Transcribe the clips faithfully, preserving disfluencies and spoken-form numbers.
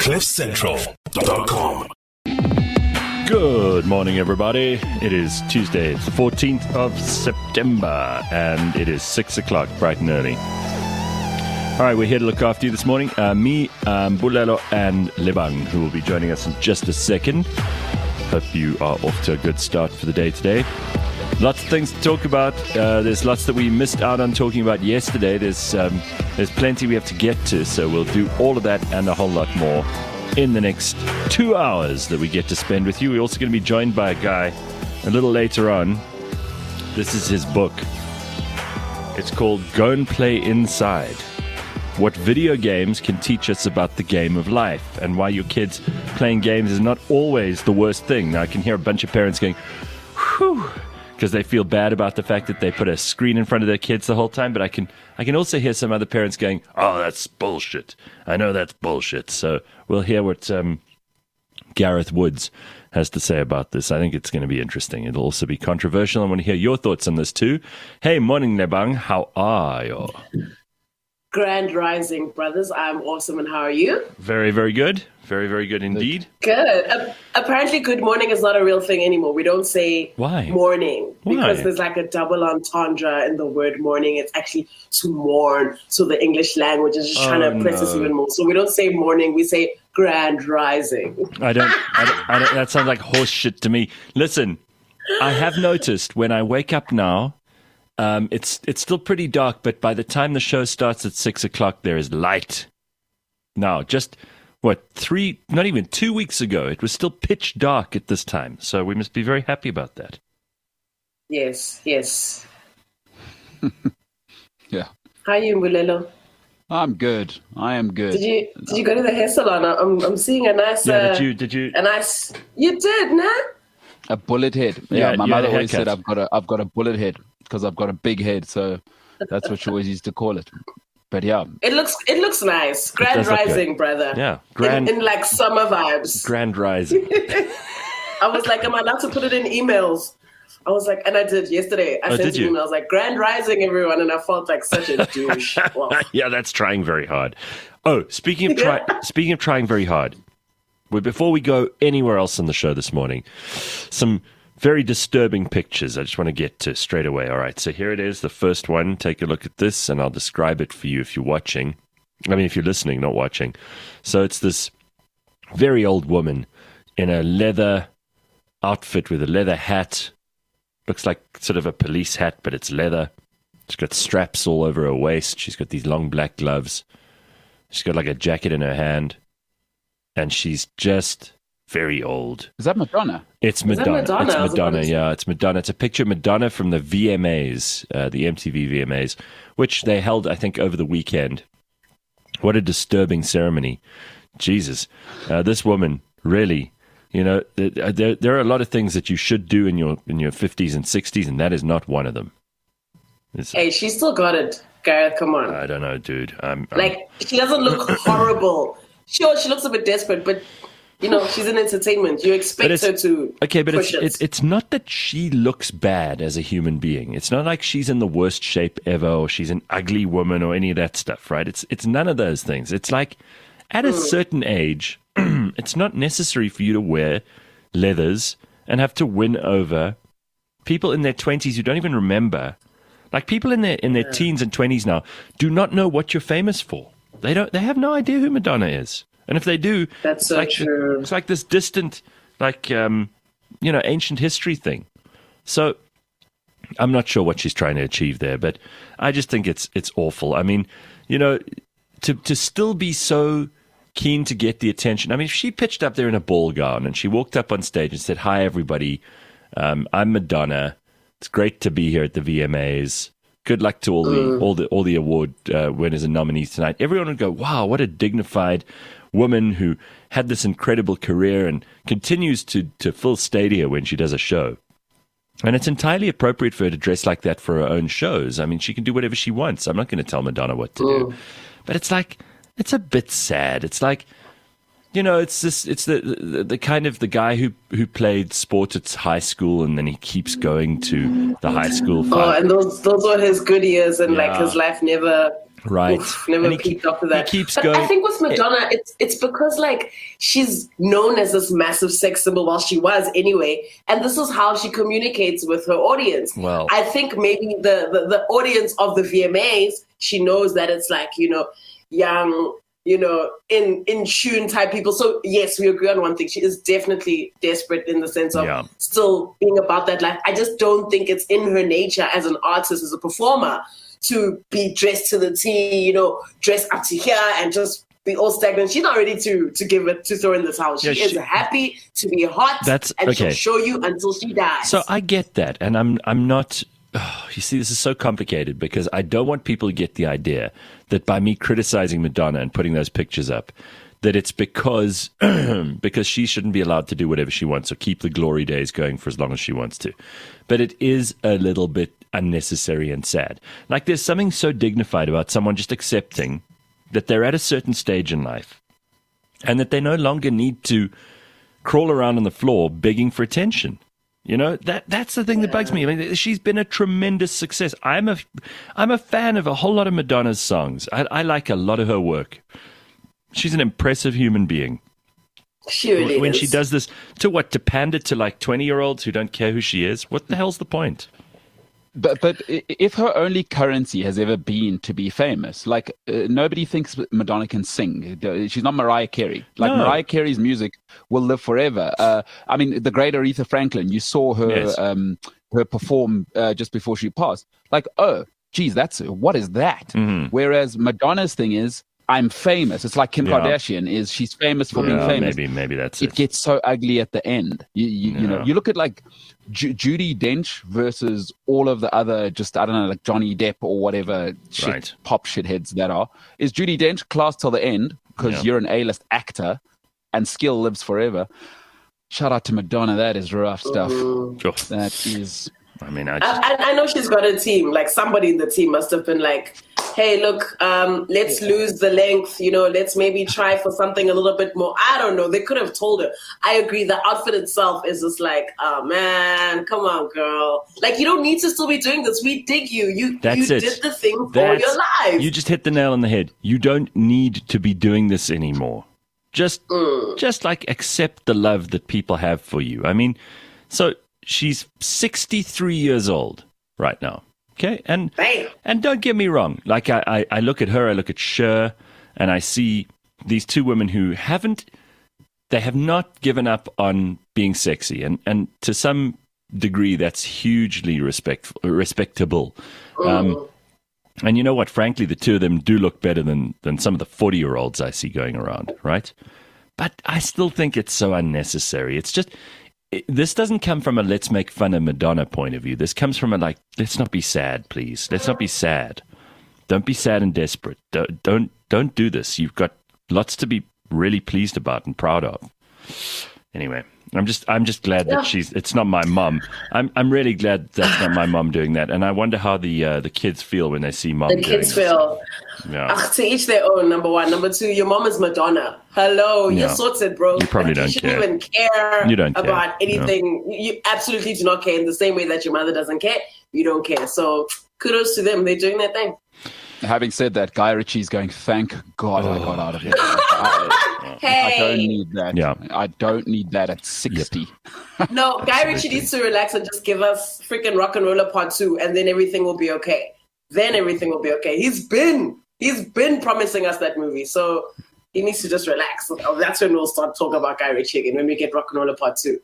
cliff central dot com. Good morning, everybody. It is Tuesday, it's the fourteenth of September, and it is six o'clock, bright and early. All right, we're here to look after you this morning. Uh, me, um, Bulelo, and Lebang, who will be joining us in just a second. Hope you are off to a good start for the day today. Lots of things to talk about. Uh, there's lots that we missed out on talking about yesterday. There's um, there's plenty we have to get to, so we'll do all of that and a whole lot more in the next two hours that we get to spend with you. We're also going to be joined by a guy a little later on. This is his book. It's called Go and Play Inside: What Video Games Can Teach Us About the Game of Life, and why your kids playing games is not always the worst thing. Now, I can hear a bunch of parents going, whew, because they feel bad about the fact that they put a screen in front of their kids the whole time. But I can I can also hear some other parents going, oh, that's bullshit. I know that's bullshit. So we'll hear what um, Gareth Woods has to say about this. I think it's going to be interesting. It'll also be controversial. I want to hear your thoughts on this too. Hey, morning, Lebang. How are you? Grand Rising, brothers. I'm awesome, and how are you? Very, very good. Very, very good indeed. Good. Uh, apparently, good morning is not a real thing anymore. We don't say Why? morning because Why? there's like a double entendre in the word morning. It's actually to mourn. So the English language is just Oh, trying to oppress us no. even more. So we don't say morning. We say Grand Rising. I don't, I don't, I don't, that sounds like horse shit to me. Listen, I have noticed when I wake up now, um, it's it's still pretty dark, but by the time the show starts at six o'clock, there is light. Now, just, what, three, not even two weeks ago, it was still pitch dark at this time. So we must be very happy about that. Yes, yes. Yeah. How are you, Mbulelo? I'm good. I am good. Did you did you go to the hair salon? I'm I'm seeing a nice. Yeah, uh, did you, did you? A nice. You did, nah? A bullet head. Yeah, Yeah, my you had mother a always haircut. said I've got a I've got a bullet head because I've got a big head. So that's what she always used to call it. But yeah, It looks it looks nice. Grand does look good. Rising, brother. Yeah, grand- in, in like summer vibes. Grand Rising. I was like, am I allowed to put it in emails? I was like, and I did yesterday. I Oh, sent did you? an email. I was like, Grand Rising, everyone, and I felt like such a douche. Well, Yeah, that's trying very hard. Oh, speaking of try, speaking of trying very hard, well, before we go anywhere else on the show this morning, some very disturbing pictures I just want to get to straight away. All right, so here it is, the first one. Take a look at this, and I'll describe it for you if you're watching. I mean, if you're listening, not watching. So it's this very old woman in a leather outfit with a leather hat. Looks like sort of a police hat, but it's leather. She's got straps all over her waist. She's got these long black gloves. She's got like a jacket in her hand. And she's just very old. is that Madonna? It's that Madonna. Madonna? It's I was about Madonna, to say. yeah. It's Madonna. It's a picture of Madonna from the V M As, uh, the M T V V M As, which they held, I think, over the weekend. What a disturbing ceremony. Jesus. Uh, this woman, really, you know, there, there, there are a lot of things that you should do in your in your fifties and sixties, and that is not one of them. It's, hey, she still got it, Gareth. Come on. I don't know, dude. I'm, I'm Like, she doesn't look horrible. Sure, she looks a bit desperate, but, you know, she's in entertainment. You expect it's- her to Okay, but it's, push it. it's it's not that she looks bad as a human being. It's not like she's in the worst shape ever, or she's an ugly woman, or any of that stuff, right? It's it's none of those things. It's like at a certain age, it's not necessary for you to wear leathers and have to win over people in their twenties who don't even remember. Like people in their in their teens and twenties now do not know what you're famous for. They don't. They have no idea who Madonna is. And if they do, That's it's so like true. it's like this distant, like um, you know, ancient history thing. So I'm not sure what she's trying to achieve there, but I just think it's it's awful. I mean, you know, to to still be so keen to get the attention. I mean, if she pitched up there in a ball gown and she walked up on stage and said, "Hi, everybody, um, I'm Madonna. It's great to be here at the V M As. Good luck to all the all the all the award uh, winners and nominees tonight." Everyone would go, "Wow, what a dignified woman who had this incredible career and continues to to fill stadia when she does a show." And it's entirely appropriate for her to dress like that for her own shows. I mean, she can do whatever she wants. I'm not going to tell Madonna what to do. But it's like, it's a bit sad. It's like, you know, it's this, it's the, the the kind of the guy who who played sport at high school and then he keeps going to the high school. Oh, and those those were his good years, and like Yeah. his life never Right. Oof, never And he peaked keep- after that. he keeps but going- I think with Madonna, it's it's because like she's known as this massive sex symbol, while she was anyway, and this is how she communicates with her audience. Well- I think maybe the, the the audience of the V M As, she knows that it's like, you know, young, you know, in in tune type people. So yes, we agree on one thing. She is definitely desperate in the sense of Yeah. still being about that life. I just don't think it's in her nature as an artist, as a performer, to be dressed to the T, you know, dress up to here and just be all stagnant. She's not ready to to give it, to throw in the towel. She, Yeah, is she- happy to be hot, That's- and okay. she'll show you until she dies. So I get that, and I'm I'm not. Oh, you see, this is so complicated because I don't want people to get the idea that by me criticizing Madonna and putting those pictures up, that it's because because she shouldn't be allowed to do whatever she wants or keep the glory days going for as long as she wants to. But it is a little bit unnecessary and sad. Like there's something so dignified about someone just accepting that they're at a certain stage in life and that they no longer need to crawl around on the floor begging for attention. You know, that that's the thing that bugs me. I mean, she's been a tremendous success. I'm a I'm a fan of a whole lot of Madonna's songs. I, I like a lot of her work. She's an impressive human being. she really When is. she does this, to what, to pander to like twenty-year-olds who don't care who she is? What the hell's the point? But but i- if her only currency has ever been to be famous, like uh, nobody thinks Madonna can sing. She's not Mariah Carey. Like No. Mariah Carey's music will live forever. Uh, I mean, the great Aretha Franklin. You saw her Yes. um, her perform uh, just before she passed. Like, oh, geez, that's what is that? Mm-hmm. Whereas Madonna's thing is, I'm famous. It's like Kim Yeah. Kardashian is. She's famous for being Yeah, famous. maybe maybe that's It it. gets so ugly at the end. You, you, you know, Yeah. you look at like Ju- Judi Dench versus all of the other, just I don't know, like Johnny Depp or whatever shit, Right. pop shitheads that are. Is Judi Dench class till the end because Yeah. you're an A-list actor and skill lives forever? Shout out to Madonna. That is rough stuff. Sure. That is. I mean, I just, I, I I know she's got a team. Like somebody in the team must have been like, "Hey, look, um, let's lose the length. You know, let's maybe try for something a little bit more." I don't know. They could have told her. I agree. The outfit itself is just like, "Oh man, come on, girl! Like you don't need to still be doing this. We dig you. You That's you it. did the thing for That's- your life." You just hit the nail on the head. You don't need to be doing this anymore. Just, Mm. just like accept the love that people have for you. I mean, so she's sixty-three years old right now. Okay, and Bam. and don't get me wrong. Like I, I, I look at her, I look at Cher, and I see these two women who haven't, they have not given up on being sexy, and and to some degree, that's hugely respect respectable. Um, and you know what? Frankly, the two of them do look better than than some of the forty-year-olds I see going around, right? But I still think it's so unnecessary. It's just, it, this doesn't come from a let's make fun of Madonna point of view. This comes from a like, let's not be sad, please. Let's not be sad. Don't be sad and desperate. Don't don't, don't do this. You've got lots to be really pleased about and proud of. Anyway, I'm just I'm just glad that she's. It's not my mom. I'm I'm really glad that's not my mom doing that. And I wonder how the uh, the kids feel when they see mom. The doing kids this. feel. Yeah. Ugh, to each their own. Number one, number two. Your mom is Madonna. Hello, Yeah. you're sorted, bro. You probably Like, don't you shouldn't care. even care You don't care. about anything. You you absolutely do not care. In the same way that your mother doesn't care, you don't care. So kudos to them. They're doing their thing. Having said that, Guy Ritchie's going, thank God I got out of here. I, Hey, I don't need that. Yeah. I don't need that at sixty. no, Guy Ritchie needs to relax and just give us freaking Rock and Roller Part Two, and then everything will be okay. Then everything will be okay. He's been he's been promising us that movie, so he needs to just relax. Oh, that's when we'll start talking about Guy Ritchie again, when we get Rock and Roller Part Two.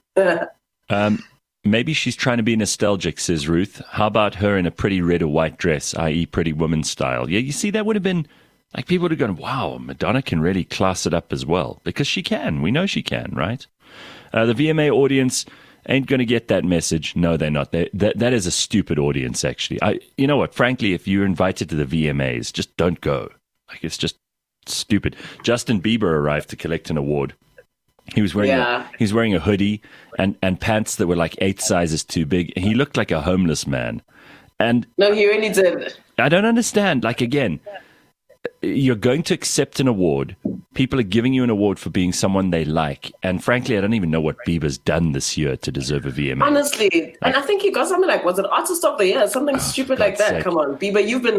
Um, maybe she's trying to be nostalgic, says Ruth. How about her in a pretty red or white dress, that is, Pretty Woman style? Yeah, you see, that would have been like people would have gone, "Wow, Madonna can really class it up as well," because she can. We know she can, right? Uh, the V M A audience ain't going to get that message. No, they're not. They, that that is a stupid audience, actually. I, you know what? Frankly, if you're invited to the V M As, just don't go. Like it's just stupid. Justin Bieber arrived to collect an award. He was wearing Yeah. a, he was wearing a hoodie and, and pants that were like eight sizes too big. He looked like a homeless man. And No, he really did. I don't understand. Like, again, you're going to accept an award. People are giving you an award for being someone they like. And frankly, I don't even know what Bieber's done this year to deserve a V M A. Honestly, and I think he got something like, was it Artist of the Year? Something stupid like God's that. sake. Come on, Bieber, you've been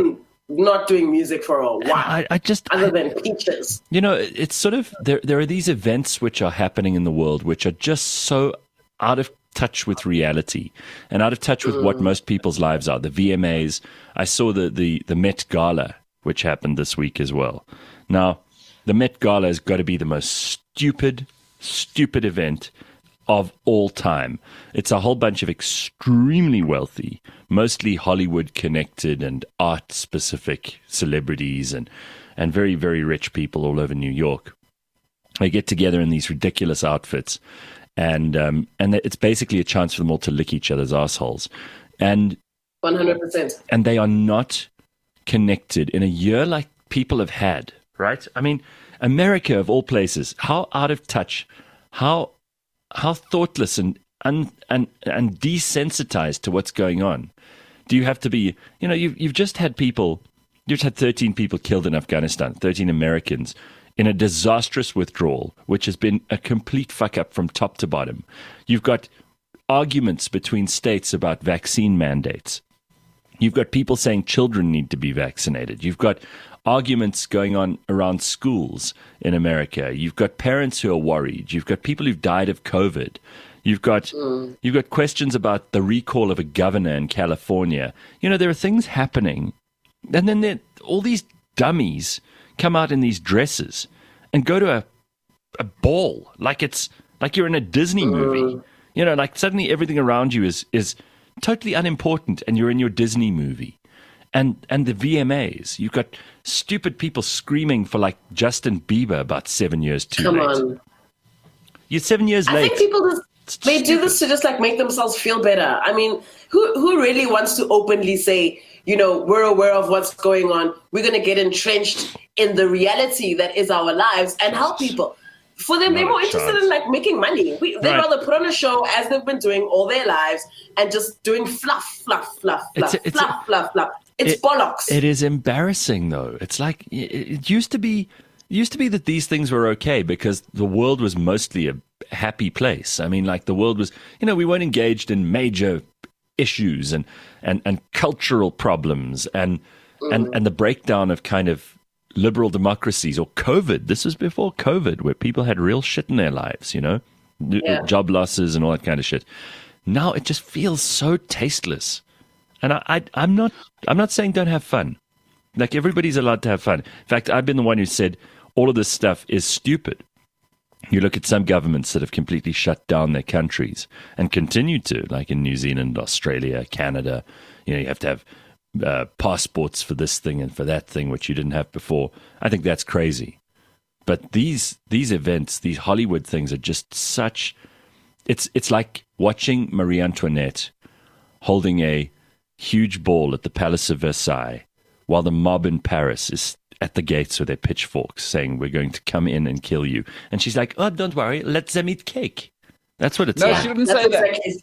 not doing music for a while. I, I just other I, than Peaches. You know, it's sort of there. There are these events which are happening in the world which are just so out of touch with reality and out of touch with mm. what most people's lives are. The V M As. I saw the, the, the Met Gala, which happened this week as well. Now, the Met Gala has got to be the most stupid, stupid event of all time. It's a whole bunch of extremely wealthy, mostly Hollywood-connected and art-specific celebrities and, and very, very rich people all over New York. They get together in these ridiculous outfits, and um, and it's basically a chance for them all to lick each other's assholes. And one hundred percent. And they are not connected in a year like people have had, right? I mean, America, of all places, how out of touch, how how thoughtless and un, and and desensitized to what's going on. Do you have to be, you know, you've, you've just had people, you've just had thirteen people killed in Afghanistan, thirteen Americans, in a disastrous withdrawal, which has been a complete fuck up from top to bottom. You've got arguments between states about vaccine mandates. You've got people saying children need to be vaccinated. You've got arguments going on around schools in America. You've got parents who are worried. You've got people who've died of COVID. You've got mm. you've got questions about the recall of a governor in California. You know, there are things happening. And then there, all these dummies come out in these dresses and go to a a ball like it's like you're in a Disney movie. Mm. You know, like suddenly everything around you is is totally unimportant and you're in your Disney movie. And and the V M As, you've got stupid people screaming for like Justin Bieber about seven years too Come late. on. You're seven years I late. I think people just, they do this to just like make themselves feel better. I mean, who who really wants to openly say, you know, we're aware of what's going on. We're going to get entrenched in the reality that is our lives and help people. For them, they're more interested in like making money. We, they'd right. rather put on a show as they've been doing all their lives and just doing fluff, fluff, fluff, fluff, it's, it's, fluff, fluff, fluff. It's it, bollocks. It is embarrassing, though. It's like it, it used to be. It used to be that these things were okay because the world was mostly a happy place. I mean, like the world was, you know, we weren't engaged in major issues and and, and cultural problems and mm. and and the breakdown of kind of liberal democracies or COVID. This was before COVID, where people had real shit in their lives, you know, yeah. job losses and all that kind of shit. Now it just feels so tasteless. And I, I, I'm not, I'm not saying don't have fun. Like everybody's allowed to have fun. In fact, I've been the one who said all of this stuff is stupid. You look at some governments that have completely shut down their countries and continue to, like in New Zealand, Australia, Canada. You know, you have to have uh, passports for this thing and for that thing, which you didn't have before. I think that's crazy. But these these events, these Hollywood things, are just such. It's it's like watching Marie Antoinette holding a huge ball at the Palace of Versailles while the mob in Paris is at the gates with their pitchforks saying, we're going to come in and kill you. And she's like, oh, don't worry, let them eat cake. That's what it's no, like. No, she didn't say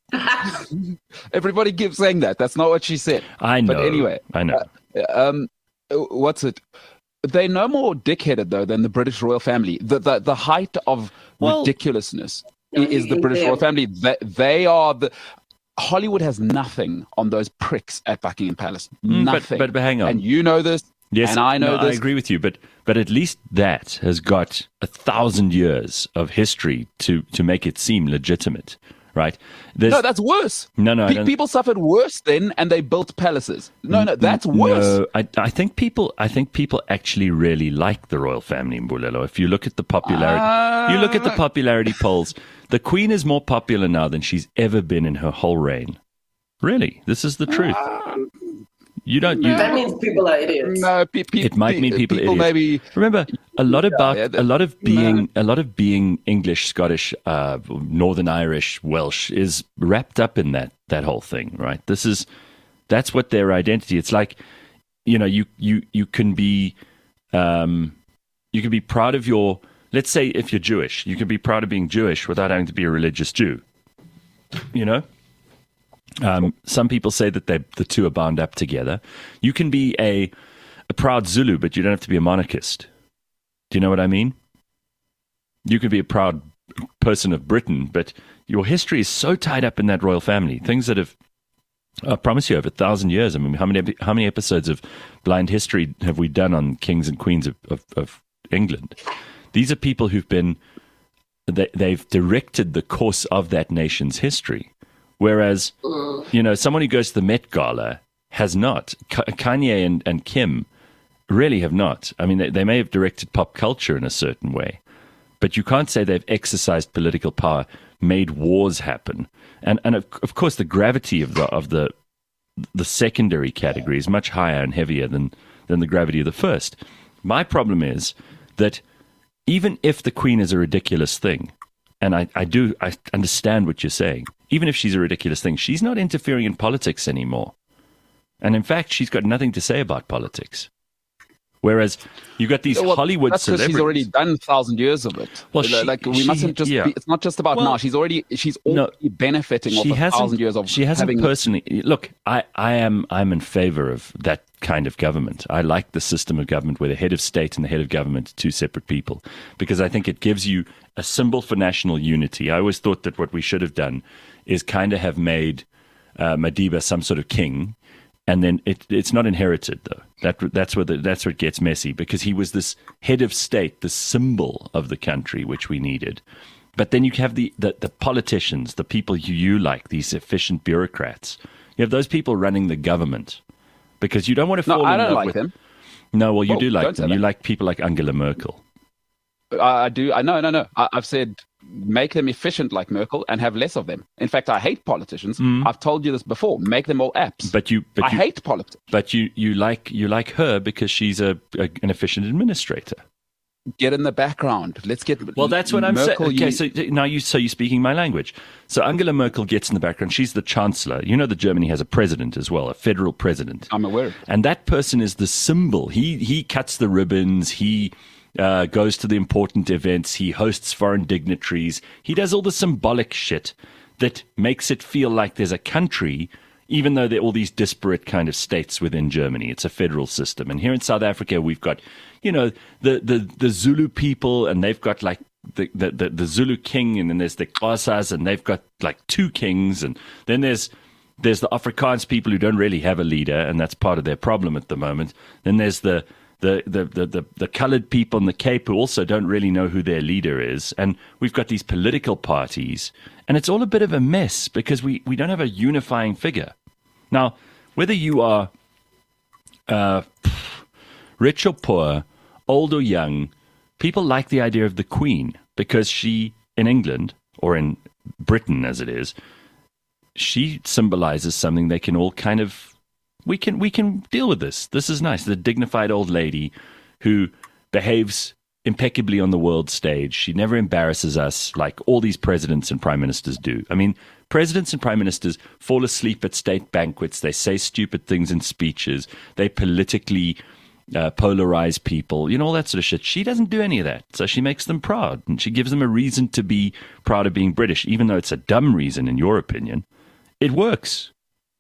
that. Everybody keeps saying that. That's not what she said. I know. But anyway. I know. Uh, um, what's it? They're no more dickheaded, though, than the British royal family. The the, the height of well, ridiculousness no, is the British royal family. They, they are the... Hollywood has nothing on those pricks at Buckingham Palace. Nothing. But, but, but hang on. And you know this. Yes, and I know no, this. I agree with you. But but at least that has got a thousand years of history to, to make it seem legitimate, right? There's, no, that's worse. No, no. Pe- people suffered worse then, and they built palaces. No, no, that's worse. No, I, I think people. I think people actually really like the royal family in Mbulelo. If you look at the popularity, uh, you look at the popularity polls. The Queen is more popular now than she's ever been in her whole reign. Really, this is the truth. Uh, you don't. You, that means people are idiots. No, pe- pe- it might mean people, people idiots. Maybe remember a lot about yeah, yeah, a lot of being no. a lot of being English, Scottish, uh, Northern Irish, Welsh is wrapped up in that that whole thing, right? This is that's what their identity. It's like, you know, you you you can be um, you can be proud of your. Let's say if you're Jewish, you can be proud of being Jewish without having to be a religious Jew. You know? Um, some people say that they the two are bound up together. You can be a, a proud Zulu, but you don't have to be a monarchist. Do you know what I mean? You can be a proud person of Britain, but your history is so tied up in that royal family. Things that have I promise you, over a thousand years. I mean, how many how many episodes of Blind History have we done on kings and queens of, of, of England? These are people who've been, they, they've directed the course of that nation's history. Whereas, you know, someone who goes to the Met Gala has not. Kanye and, and Kim really have not. I mean, they, they may have directed pop culture in a certain way, but you can't say they've exercised political power, made wars happen. And and of, of course, the gravity of the of the the secondary category is much higher and heavier than than the gravity of the first. My problem is that even if the Queen is a ridiculous thing, and I, I do I understand what you're saying, even if she's a ridiculous thing, she's not interfering in politics anymore. And in fact, she's got nothing to say about politics. Whereas you've got these well, Hollywood that's celebrities. She's already done a thousand years of it. Well, she, like we she, mustn't just. Yeah. Be, it's not just about well, now. She's already. She's already no, benefiting off a thousand years of. She hasn't having, personally. Look, I, I am. I'm in favor of that kind of government. I like the system of government where the head of state and the head of government are two separate people, because I think it gives you a symbol for national unity. I always thought that what we should have done is kind of have made uh, Madiba some sort of king. And then it, it's not inherited, though. That that's where the, that's where it gets messy, because he was this head of state, the symbol of the country, which we needed. But then you have the, the, the politicians, the people who you like, these efficient bureaucrats. You have those people running the government, because you don't want to fall no, I in don't love like with them. No, well, you oh, do like them. You like people like Angela Merkel. I do. I no, no, no. I, I've said make them efficient like Merkel and have less of them. In fact, I hate politicians. Mm. I've told you this before. Make them all apps. But you, but I you, hate politics. But you, you like you like her because she's a, a an efficient administrator. Get in the background. Let's get. Well, that's what I'm saying. Okay, you, so now you so you're speaking my language. So Angela Merkel gets in the background. She's the chancellor. You know that Germany has a president as well, a federal president. I'm aware. And that person is the symbol. He he cuts the ribbons. He. Uh, goes to the important events. He hosts foreign dignitaries. He does all the symbolic shit that makes it feel like there's a country, even though there are all these disparate kind of states within Germany. It's a federal system. And here in South Africa, we've got, you know, the, the, the Zulu people, and they've got like the, the, the, the Zulu king, and then there's the Xhosas, and they've got like two kings. And then there's there's the Afrikaans people who don't really have a leader, and that's part of their problem at the moment. Then there's the The, the, the, the, the colored people in the Cape who also don't really know who their leader is. And we've got these political parties. And it's all a bit of a mess because we, we don't have a unifying figure. Now, whether you are uh, rich or poor, old or young, people like the idea of the Queen because she, in England, or in Britain as it is, she symbolizes something they can all kind of... We can we can deal with this. This is nice. The dignified old lady who behaves impeccably on the world stage. She never embarrasses us like all these presidents and prime ministers do. I mean, presidents and prime ministers fall asleep at state banquets. They say stupid things in speeches. They politically uh, polarize people. You know, all that sort of shit. She doesn't do any of that. So she makes them proud. And she gives them a reason to be proud of being British, even though it's a dumb reason in your opinion. It works.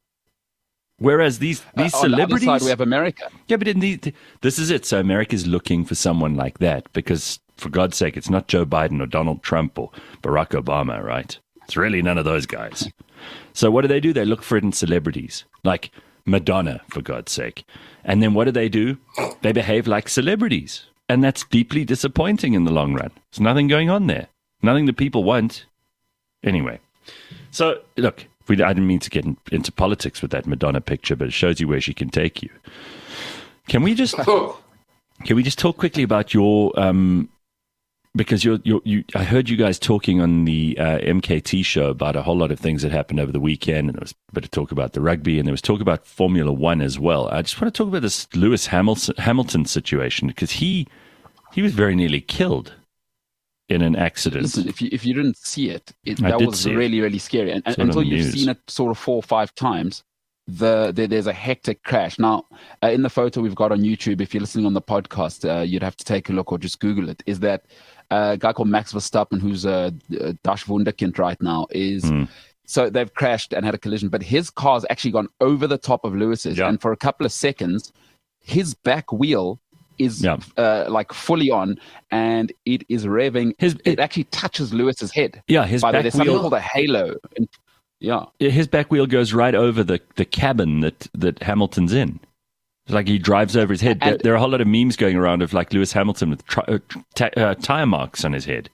Whereas these these uh, celebrities, on the other side we have America. Yeah, but in the, this is it. So America's looking for someone like that because, for God's sake, it's not Joe Biden or Donald Trump or Barack Obama, right? It's really none of those guys. So what do they do? They look for it in celebrities, like Madonna, for God's sake. And then what do they do? They behave like celebrities, and that's deeply disappointing in the long run. There's nothing going on there. Nothing that people want. Anyway, so look. We, I didn't mean to get in, into politics with that Madonna picture, but it shows you where she can take you. Can we just can we just talk quickly about your um, because you're, you're, you I heard you guys talking on the uh, M K T show about a whole lot of things that happened over the weekend, and there was a bit of talk about the rugby, and there was talk about Formula One as well. I just want to talk about this Lewis Hamilton, Hamilton situation because he he was very nearly killed in an accident. Listen, if you if you didn't see it, it that was really, really scary. And, and until you've news. seen it sort of four or five times, the, the there's a hectic crash. Now, uh, in the photo we've got on YouTube, if you're listening on the podcast, uh, you'd have to take a look or just Google it, is that uh, a guy called Max Verstappen, who's a, a Dash Wunderkind right now, is... Mm. So they've crashed and had a collision, but his car's actually gone over the top of Lewis's. Yeah. And for a couple of seconds, his back wheel is yeah. uh, like fully on, and it is revving. His, it, it actually touches Lewis's head. Yeah, his By back There's wheel. something called a halo. Yeah. his back wheel goes right over the, the cabin that, that Hamilton's in. It's like he drives over his head. There, there are a whole lot of memes going around of like Lewis Hamilton with tri- uh, t- uh, tire marks on his head.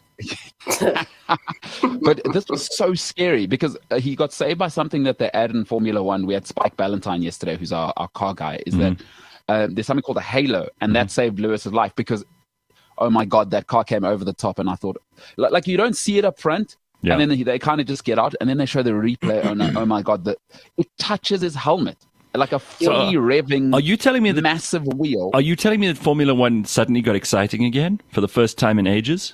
But this was so scary because uh, he got saved by something that they add in Formula One. We had Spike Ballantyne yesterday, who's our, our car guy, is mm-hmm. that uh, there's something called a halo, and mm-hmm. that saved Lewis's life because, oh my God, that car came over the top. And I thought, like, like you don't see it up front. Yeah. And then they, they kind of just get out, and then they show the replay. Oh, no, oh my God, the, it touches his helmet. Like a fully so, revving are you telling me that, massive wheel. Are you telling me that Formula One suddenly got exciting again for the first time in ages?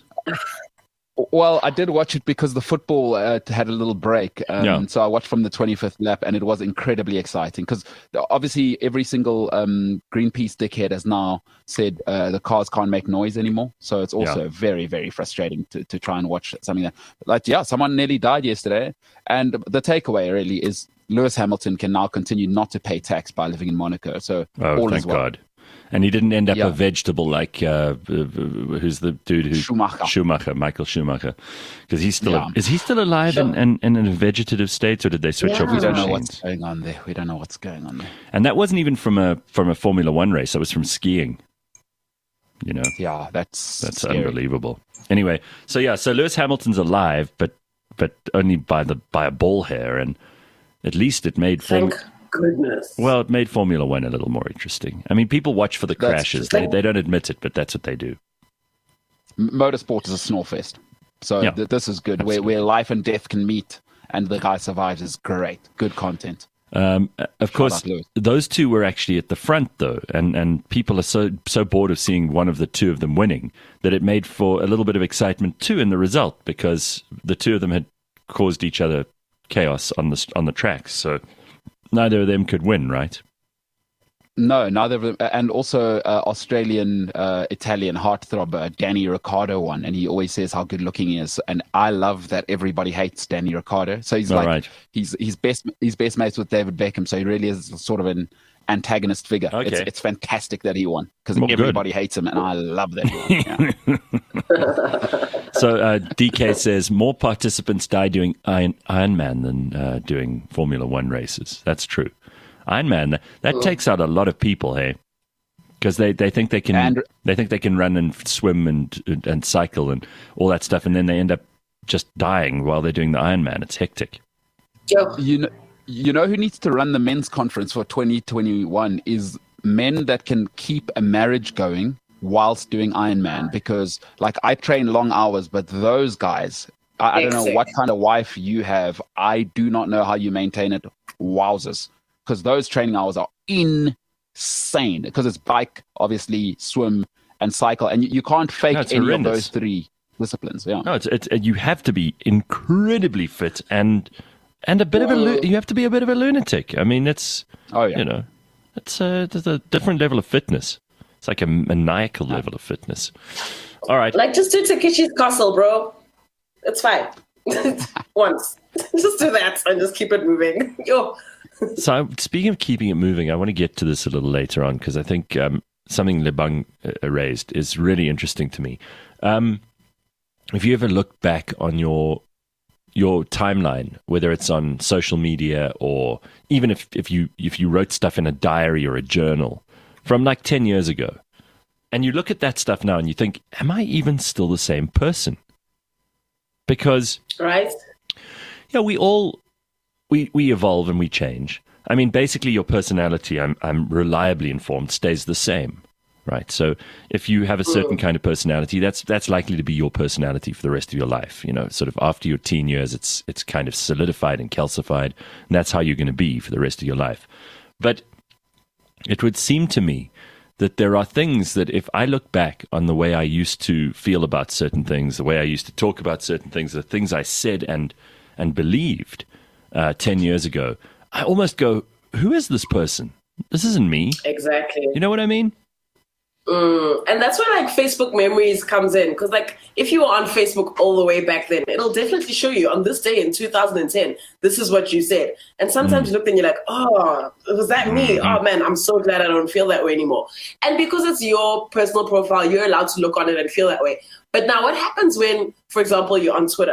Well, I did watch it because the football uh, had a little break. Um, yeah. So I watched from the twenty-fifth lap, and it was incredibly exciting because obviously every single um, Greenpeace dickhead has now said uh, the cars can't make noise anymore. So it's also yeah. very, very frustrating to, to try and watch something that, like, yeah, someone nearly died yesterday. And the takeaway really is Lewis Hamilton can now continue not to pay tax by living in Monaco. So oh, all thank is well. God. And he didn't end up yeah. a vegetable like uh, who's the dude who Schumacher, Schumacher Michael Schumacher, because he's still yeah. a, is he still alive sure. and, and, and in a vegetative state, or did they switch yeah. off his We don't machines? know what's going on there. We don't know what's going on there. And that wasn't even from a from a Formula One race. That was from skiing. You know, yeah, that's that's scary. Unbelievable. Anyway, so yeah, so Lewis Hamilton's alive, but but only by the by a ball hair, and at least it made Thank Form- goodness. Well, it made Formula One a little more interesting. I mean, people watch for the That's crashes. They, they don't admit it, but that's what they do. Motorsport is a snorefest. So yeah. th- this is good. Where, where life and death can meet and the guy survives is great. Good content. Um, of Shout course, out, those two were actually at the front, though, and, and people are so so bored of seeing one of the two of them winning that it made for a little bit of excitement, too, in the result, because the two of them had caused each other chaos on the on the tracks. So neither of them could win, right? No, neither of them. And also uh, Australian, uh, Italian heartthrob, uh, Danny Ricciardo won. And he always says how good looking he is. And I love that everybody hates Danny Ricciardo. So he's All like, right. he's, he's best, he's best mates with David Beckham. So he really is sort of an antagonist figure. Okay. It's, it's fantastic that he won because well, everybody good. hates him. And I love that he won. Yeah. So uh, D K says more participants die doing Iron, Ironman than uh, doing Formula One races. That's true. Ironman, that, that takes out a lot of people, hey, because they, they think they can and, they think they can run and swim and and cycle and all that stuff, and then they end up just dying while they're doing the Ironman. It's hectic. Yeah. You know, you know who needs to run the men's conference for twenty twenty-one is men that can keep a marriage going whilst doing Ironman, because like I train long hours, but those guys, I, I don't know what kind of wife you have. I do not know how you maintain it. Wowzers. Because those training hours are insane. Because it's bike, obviously, swim, and cycle. And you, you can't fake no, any horrendous. of those three disciplines. Yeah. No, it's, it's, you have to be incredibly fit and and a bit of a lu- you have to be a bit of a lunatic. I mean, it's oh, yeah. you know, it's a, it's a different level of fitness. It's like a maniacal yeah. level of fitness. All right. Like, just do Takeshi's Castle, bro. It's fine. Once. Just do that and just keep it moving. Yo. So, speaking of keeping it moving, I want to get to this a little later on because I think um, something Lebang uh, raised is really interesting to me. Um, if you ever look back on your your timeline, whether it's on social media or even if, if you if you wrote stuff in a diary or a journal from like ten years ago, and you look at that stuff now and you think, am I even still the same person? Because right, yeah, we all we we evolve and we change. I mean, basically, your personality, I'm I'm reliably informed, stays the same, right? So if you have a certain mm. kind of personality, that's that's likely to be your personality for the rest of your life. You know, sort of after your teen years, it's it's kind of solidified and calcified, and that's how you're going to be for the rest of your life. But it would seem to me that there are things that if I look back on the way I used to feel about certain things, the way I used to talk about certain things, the things I said and and believed uh, ten years ago, I almost go, who is this person? This isn't me. Exactly. You know what I mean? Mm, and that's where like Facebook memories comes in, because like if you were on Facebook all the way back then, it'll definitely show you on this day in two thousand ten, this is what you said. And sometimes mm. you look and you're like, oh, was that me? Mm-hmm. Oh man, I'm so glad I don't feel that way anymore. And because it's your personal profile, you're allowed to look on it and feel that way. But now what happens when, for example, you're on Twitter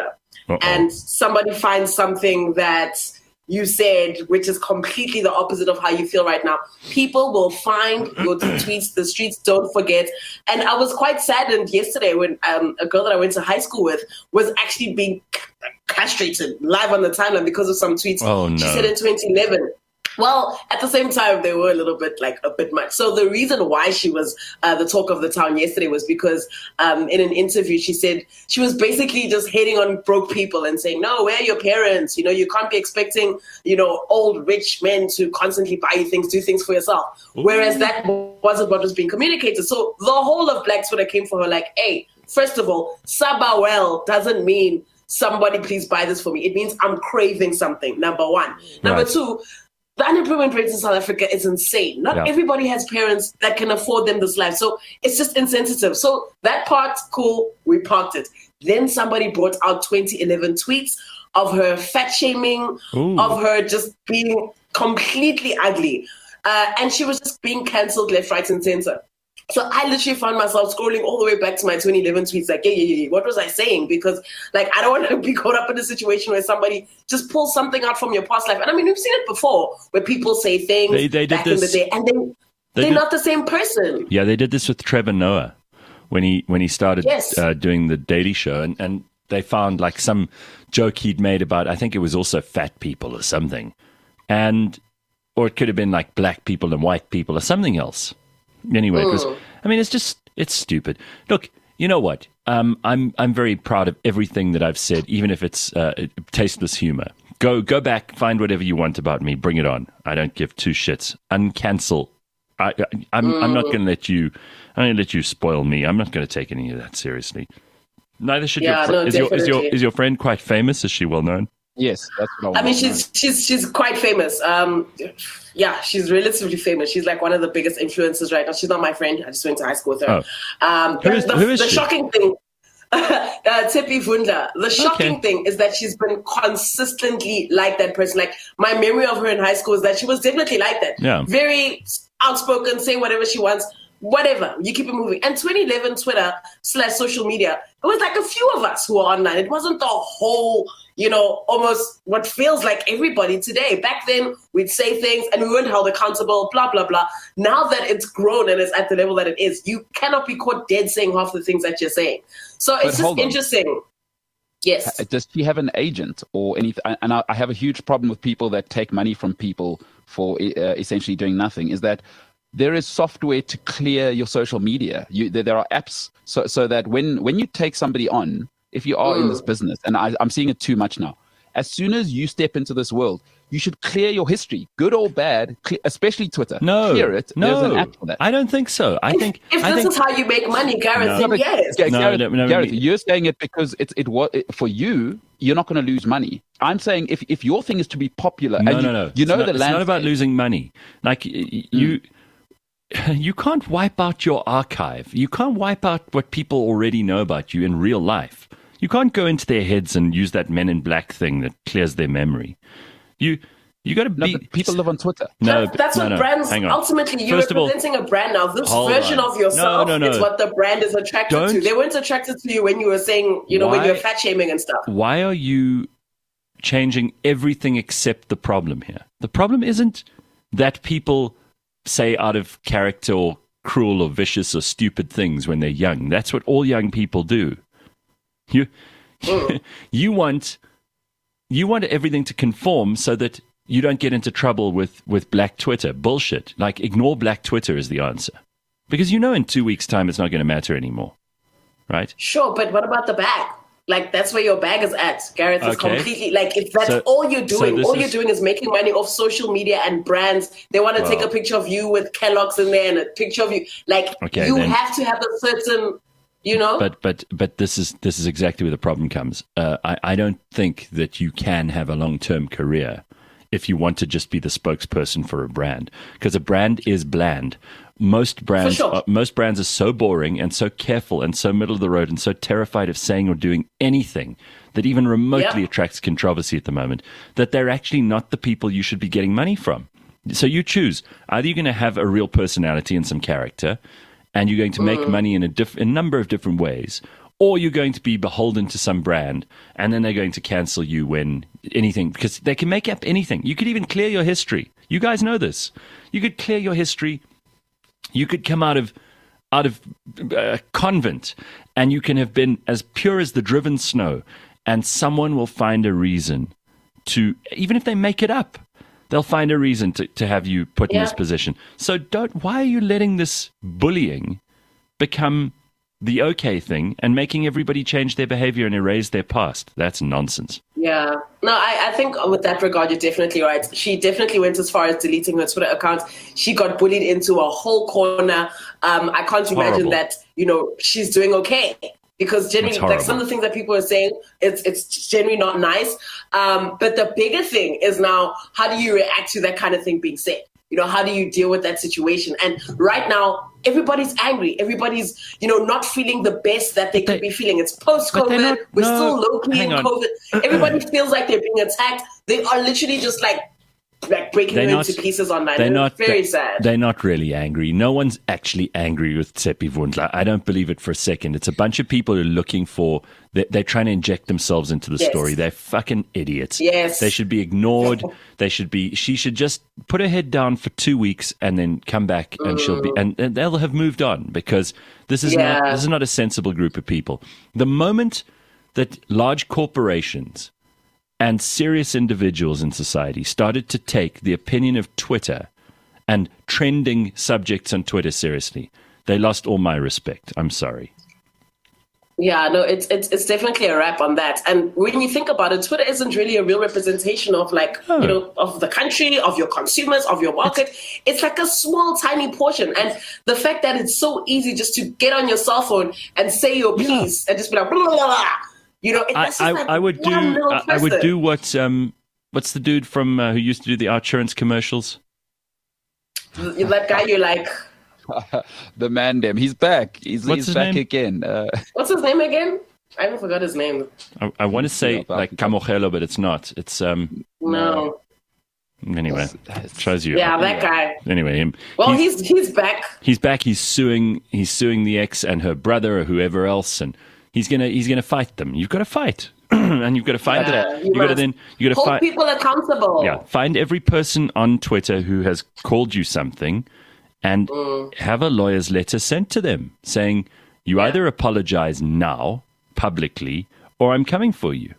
Uh-oh. and somebody finds something that you said, which is completely the opposite of how you feel right now, people will find your tweets. The streets don't forget. And I was quite saddened yesterday when um, a girl that I went to high school with was actually being castrated live on the timeline because of some tweets. Oh, no. She said in twenty eleven. Well, at the same time, they were a little bit like a bit much. So the reason why she was uh, the talk of the town yesterday was because um, in an interview, she said she was basically just hating on broke people and saying, no, where are your parents? You know, you can't be expecting, you know, old rich men to constantly buy you things, do things for yourself. Ooh. Whereas that wasn't what was being communicated. So the whole of Black Twitter came for her like, hey, first of all, Saba well doesn't mean somebody please buy this for me. It means I'm craving something, number one. Number right. two, the unemployment rate in South Africa is insane. Not yeah. everybody has parents that can afford them this life. So it's just insensitive. So that part, cool, we parked it. Then somebody brought out twenty eleven tweets of her fat shaming, Ooh. of her just being completely ugly. Uh, and she was just being cancelled left, right, and center. So I literally found myself scrolling all the way back to my twenty eleven tweets like, yeah, yeah, yeah, what was I saying? Because, like, I don't want to be caught up in a situation where somebody just pulls something out from your past life. And, I mean, we've seen it before where people say things they, they back this, in the day, and then they, they're did, not the same person. Yeah, they did this with Trevor Noah when he when he started yes. uh, doing the Daily Show. And, and they found, like, some joke he'd made about, I think it was also fat people or something. And, or it could have been, like, black people and white people or something else. Anyway, mm. it was... I mean, it's just, it's stupid. Look, you know what? Um, I'm I'm very proud of everything that I've said, even if it's uh, tasteless humor. Go go back, find whatever you want about me, bring it on. I don't give two shits. Uncancel. I, I, I'm mm. I'm not going to let you. I'm going to let you spoil me. I'm not going to take any of that seriously. Neither should yeah, your, fr- no, is your is your is your friend quite famous? Is she well known? Yes, that's what I want. I mean, she's she's she's quite famous. Um, yeah, she's relatively famous. She's like one of the biggest influencers right now. She's not my friend. I just went to high school with her. Oh. Um, who is, the, who is the she? shocking thing, uh, Tshepi Vundla. The shocking Okay. thing is that she's been consistently like that person. Like my memory of her in high school is that she was definitely like that. Yeah. Very outspoken, say whatever she wants. Whatever, you keep it moving. And twenty eleven Twitter slash social media, it was like a few of us who were online. It wasn't the whole, you know, almost what feels like everybody today. Back then, we'd say things and we weren't held accountable, blah, blah, blah. Now that it's grown and it's at the level that it is, you cannot be caught dead saying half the things that you're saying. So it's But just interesting. Yes. Does she have an agent or anything? And I have a huge problem with people that take money from people for uh, essentially doing nothing, is that there is software to clear your social media. You, there, there are apps so, so that when, when you take somebody on, if you are mm. in this business, and I, I'm seeing it too much now, as soon as you step into this world, you should clear your history, good or bad, clear, especially Twitter. No, clear it. no, There's an app for that. I don't think so. I if, think if I this think, is how you make money, Gareth, No. then but, yes. Gareth, No, no, no, Gareth, no. you're saying it because it's it was it, for you. You're not going to lose money. I'm saying if if your thing is to be popular, No, and you, no, no. you know it's the not, landscape. It's not about losing money. Like y- y- you. Mm. You can't wipe out your archive. You can't wipe out what people already know about you in real life. You can't go into their heads and use that Men in Black thing that clears their memory. You you got to No, be. but people live on Twitter. No, That- that's no, what no. brands, Hang on. ultimately, you're First of all, representing a brand now. This hold version on. of yourself No, no, no. is what the brand is attracted Don't- to. They weren't attracted to you when you were saying, you know, when Why- you were fat shaming and stuff. Why are you changing everything except the problem here? The problem isn't that people say out of character or cruel or vicious or stupid things when they're young. That's what all young people do. You Mm. you want you want everything to conform so that you don't get into trouble with, with Black Twitter. Bullshit. Like, ignore Black Twitter is the answer. Because you know in two weeks' time it's not going to matter anymore. Right? Sure, but what about the bag? Like, that's where your bag is at, Gareth. It's Okay. completely, like, if that's So- all you're so doing, this all is- you're doing is making money off social media and brands. They want to Well- take a picture of you with Kellogg's in there and a picture of you. Like, Okay, you then- have to have a certain, you know? But but but this is this is exactly where the problem comes. Uh, I I don't think that you can have a long term career if you want to just be the spokesperson for a brand, because a brand is bland. Most brands sure. are, most brands are so boring and so careful and so middle of the road and so terrified of saying or doing anything that even remotely Yep. attracts controversy at the moment that they're actually not the people you should be getting money from. So you choose. Either you're going to have a real personality and some character, and you're going to make Mm. money in a, diff- a number of different ways, or you're going to be beholden to some brand, and then they're going to cancel you when anything, because they can make up anything. You could even clear your history. You guys know this. You could clear your history. You could come out of out of a convent, and you can have been as pure as the driven snow, and someone will find a reason to, even if they make it up, they'll find a reason to, to have you put yeah. in this position. So don't, why are you letting this bullying become the okay thing and making everybody change their behavior and erase their past? That's nonsense. Yeah. No, I, I think with that regard, you're definitely right. She definitely went as far as deleting her Twitter account. She got bullied into a whole corner. Um, I can't imagine Horrible. that, you know, she's doing okay. Because generally, like some of the things that people are saying, it's it's generally not nice. Um, but the bigger thing is now, how do you react to that kind of thing being said? You know, how do you deal with that situation? And right now, everybody's angry. Everybody's, you know, not feeling the best that they could they, be feeling. It's post-COVID. Not, We're no, still low-key in on. COVID. Everybody feels like they're being attacked. They are literally just like, like breaking they're into not, pieces online. They're it's not very they're, sad. They're not really angry. No one's actually angry with Tshepi Vundla. I don't believe it for a second. It's a bunch of people who are looking for, they're, they're trying to inject themselves into the yes. story. They're fucking idiots. Yes. They should be ignored. They should be, she should just put her head down for two weeks and then come back and mm. she'll be, and, and they'll have moved on, because this is yeah. not, this is not a sensible group of people. The moment that large corporations and serious individuals in society started to take the opinion of Twitter and trending subjects on Twitter seriously, they lost all my respect. I'm sorry. Yeah, no, it's it's it's definitely a wrap on that. And when you think about it, Twitter isn't really a real representation of like, oh. you know, of the country, of your consumers, of your market. It's, it's like a small, tiny portion. And the fact that it's so easy just to get on your cell phone and say your piece yeah. and just be like, blah, blah, blah, blah. You know, I, I, like I would do. I, I would do what. Um, what's the dude from uh, who used to do the Arturance commercials? That guy you like. The man, dem. He's back. He's, what's he's back name? again. Uh, what's his name again? I even forgot his name. I, I want to say like Kamogelo, but it's not. It's um. No. Anyway, it shows you. Yeah, that guy. Anyway, him. Well, he's he's, he's back. He's back. He's suing. He's suing the ex and her brother or whoever else, and he's gonna he's gonna fight them. You've got to fight, and you've got to find yeah, it. You got to then you got to hold find people accountable. Yeah, find every person on Twitter who has called you something, and mm. have a lawyer's letter sent to them saying you yeah. either apologize now publicly or I'm coming for you.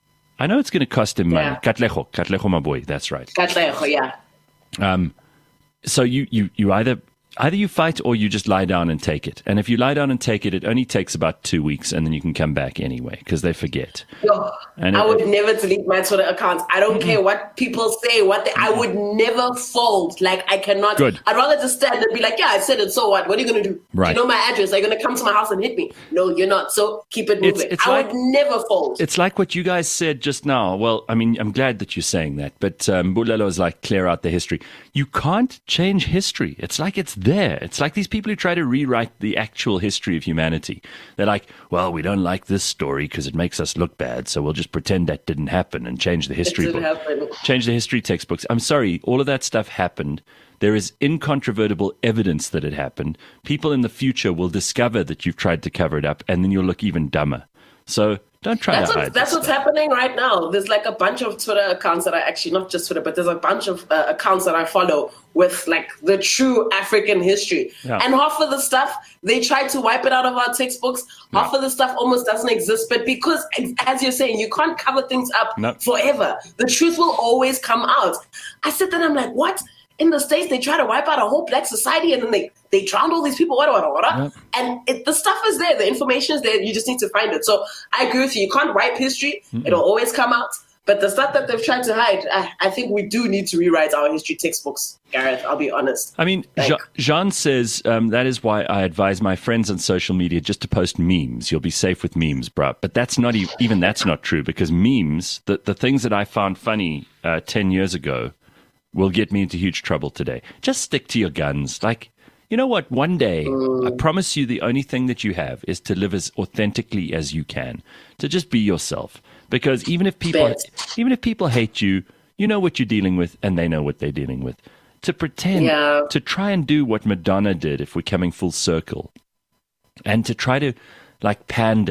I know it's going to cost him money. Yeah. Katlego, Katlego, my boy. That's right. Katlego, yeah. Um, so you, you, you either either you fight or you just lie down and take it. And if you lie down and take it, it only takes about two weeks, and then you can come back anyway because they forget. No, and I it, would never delete my Twitter account. I don't mm-hmm. care what people say. What they, I would never fold. Like I cannot. Good. I'd rather just stand and be like, "Yeah, I said it. So what? What are you gonna do? Right. You know my address. Are you gonna come to my house and hit me? No, you're not. So keep it moving. It's, it's I like, would never fold. It's like what you guys said just now. Well, I mean, I'm glad that you're saying that, but um, Bulelo is like clear out the history. You can't change history. It's like it's there. It's like these people who try to rewrite the actual history of humanity. They're like, well, we don't like this story because it makes us look bad, so we'll just pretend that didn't happen and change the history book. Happen. Change the history textbooks. I'm sorry, all of that stuff happened. There is incontrovertible evidence that it happened. People in the future will discover that you've tried to cover it up, and then you'll look even dumber. So don't try that's to what, hide That's what's stuff. happening right now. There's like a bunch of Twitter accounts that I actually, not just Twitter, but there's a bunch of uh, accounts that I follow with like the true African history. Yeah. And half of the stuff, they try to wipe it out of our textbooks. Half yeah. of the stuff almost doesn't exist. But because, as you're saying, you can't cover things up no. forever. The truth will always come out. I sit there and I'm like, what? In the States, they try to wipe out a whole black society, and then they, they drowned all these people, what, what, what, yep. and it, the stuff is there. The information is there. You just need to find it. So I agree with you. You can't write history. Mm-mm. It'll always come out. But the stuff that they've tried to hide, I, I think we do need to rewrite our history textbooks, Gareth. I'll be honest. I mean, like, Jean says, um, that is why I advise my friends on social media just to post memes. You'll be safe with memes, bruh. But that's not e- even that's not true, because memes, the, the things that I found funny uh, ten years ago, will get me into huge trouble today. Just stick to your guns. Like, you know what? One day, mm. I promise you the only thing that you have is to live as authentically as you can, to just be yourself. Because even if people, Bet. even if people hate you, you know what you're dealing with, and they know what they're dealing with. To pretend, yeah. to try and do what Madonna did, if we're coming full circle, and to try to, like, pander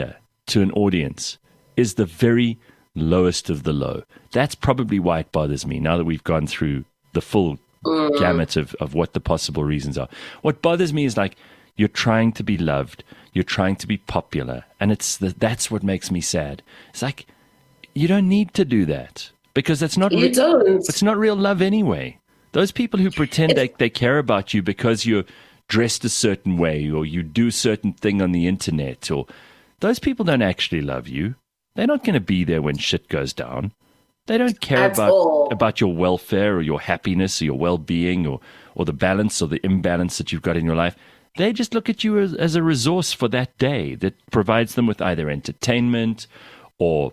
to an audience is the very lowest of the low. That's probably why it bothers me now that we've gone through the full mm. gamut of, of what the possible reasons are. What bothers me is like, you're trying to be loved, you're trying to be popular, and it's the, that's what makes me sad. It's like, you don't need to do that because that's not you re- don't. It's not real love anyway. Those people who pretend they, they care about you because you're dressed a certain way or you do certain thing on the internet, or those people don't actually love you. They're not going to be there when shit goes down. They don't care At about all. about your welfare or your happiness or your well-being or, or the balance or the imbalance that you've got in your life. They just look at you as, as a resource for that day that provides them with either entertainment or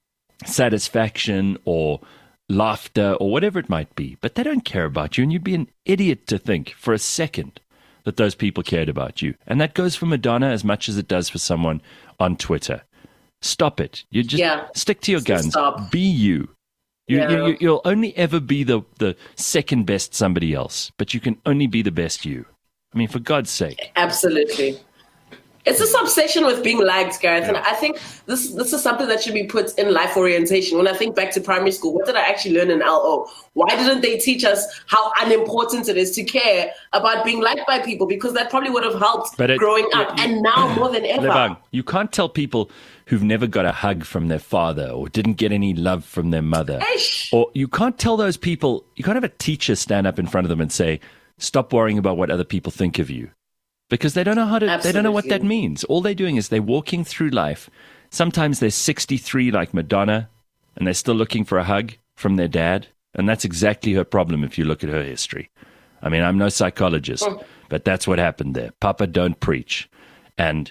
satisfaction or laughter or whatever it might be. But they don't care about you, and you'd be an idiot to think for a second that those people cared about you. And that goes for Madonna as much as it does for someone on Twitter. Stop it. You just yeah. stick to your guns. Stop. Be you. You, yeah. you, you. You'll only ever be the, the second best somebody else, but you can only be the best you. I mean, for God's sake. Absolutely. It's this obsession with being liked, Gareth. Yeah. And I think this this is something that should be put in life orientation. When I think back to primary school, what did I actually learn in L O? Why didn't they teach us how unimportant it is to care about being liked by people? Because that probably would have helped it, growing up. You, and now more than ever. Lebang, you can't tell people who've never got a hug from their father or didn't get any love from their mother. Ish. Or you can't tell those people, you can't have a teacher stand up in front of them and say, stop worrying about what other people think of you. Because they don't know how to, Absolutely. They don't know what that means. All they're doing is they're walking through life. Sometimes they're sixty-three like Madonna, and they're still looking for a hug from their dad. And that's exactly her problem if you look at her history. I mean, I'm no psychologist, oh. but that's what happened there. Papa don't preach. And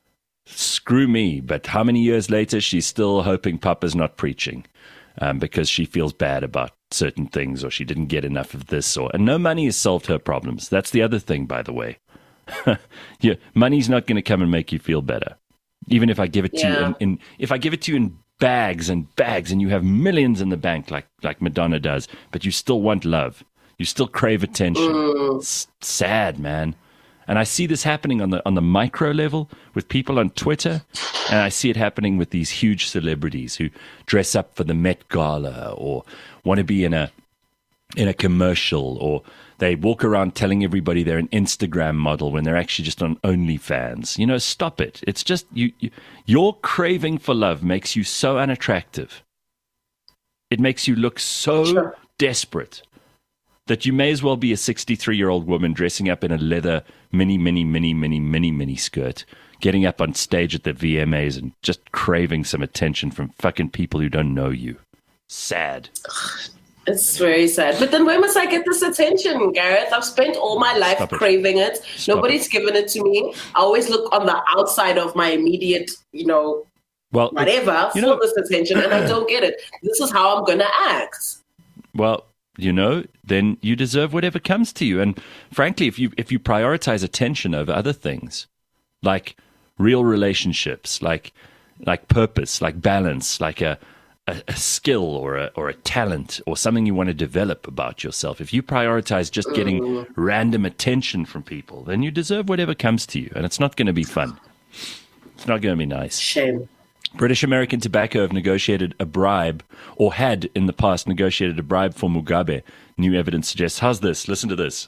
screw me, but how many years later she's still hoping Papa's not preaching um, because she feels bad about certain things, or she didn't get enough of this, or and no money has solved her problems. That's the other thing, by the way. Yeah, money's not going to come and make you feel better. Even if I give it to yeah. you in, in if I give it to you in bags and bags, and you have millions in the bank like like Madonna does, but you still want love, you still crave attention. Mm. It's sad, man. And I see this happening on the on the micro level with people on Twitter, and I see it happening with these huge celebrities who dress up for the Met Gala or want to be in a in a commercial, or they walk around telling everybody they're an Instagram model when they're actually just on OnlyFans. You know, stop it. It's just you, you your craving for love makes you so unattractive. It makes you look so sure. desperate that you may as well be a sixty-three-year-old woman dressing up in a leather mini, mini, mini, mini, mini, mini skirt, getting up on stage at the V M As and just craving some attention from fucking people who don't know you. Sad. It's very sad. But then where must I get this attention, Gareth? I've spent all my life Stop craving it. it. Nobody's it. given it to me. I always look on the outside of my immediate, you know, well, whatever, you for know, this attention, and I don't get it. This is how I'm going to act. Well, you know, then you deserve whatever comes to you. And frankly, if you if you prioritize attention over other things, like real relationships, like like purpose, like balance, like a A, a skill or a or a talent or something you want to develop about yourself, if you prioritize just getting mm. random attention from people, then you deserve whatever comes to you, and it's not going to be fun. It's not going to be nice. Shame. British American Tobacco have negotiated a bribe, or had in the past negotiated a bribe for Mugabe. New evidence suggests. How's this? Listen to this.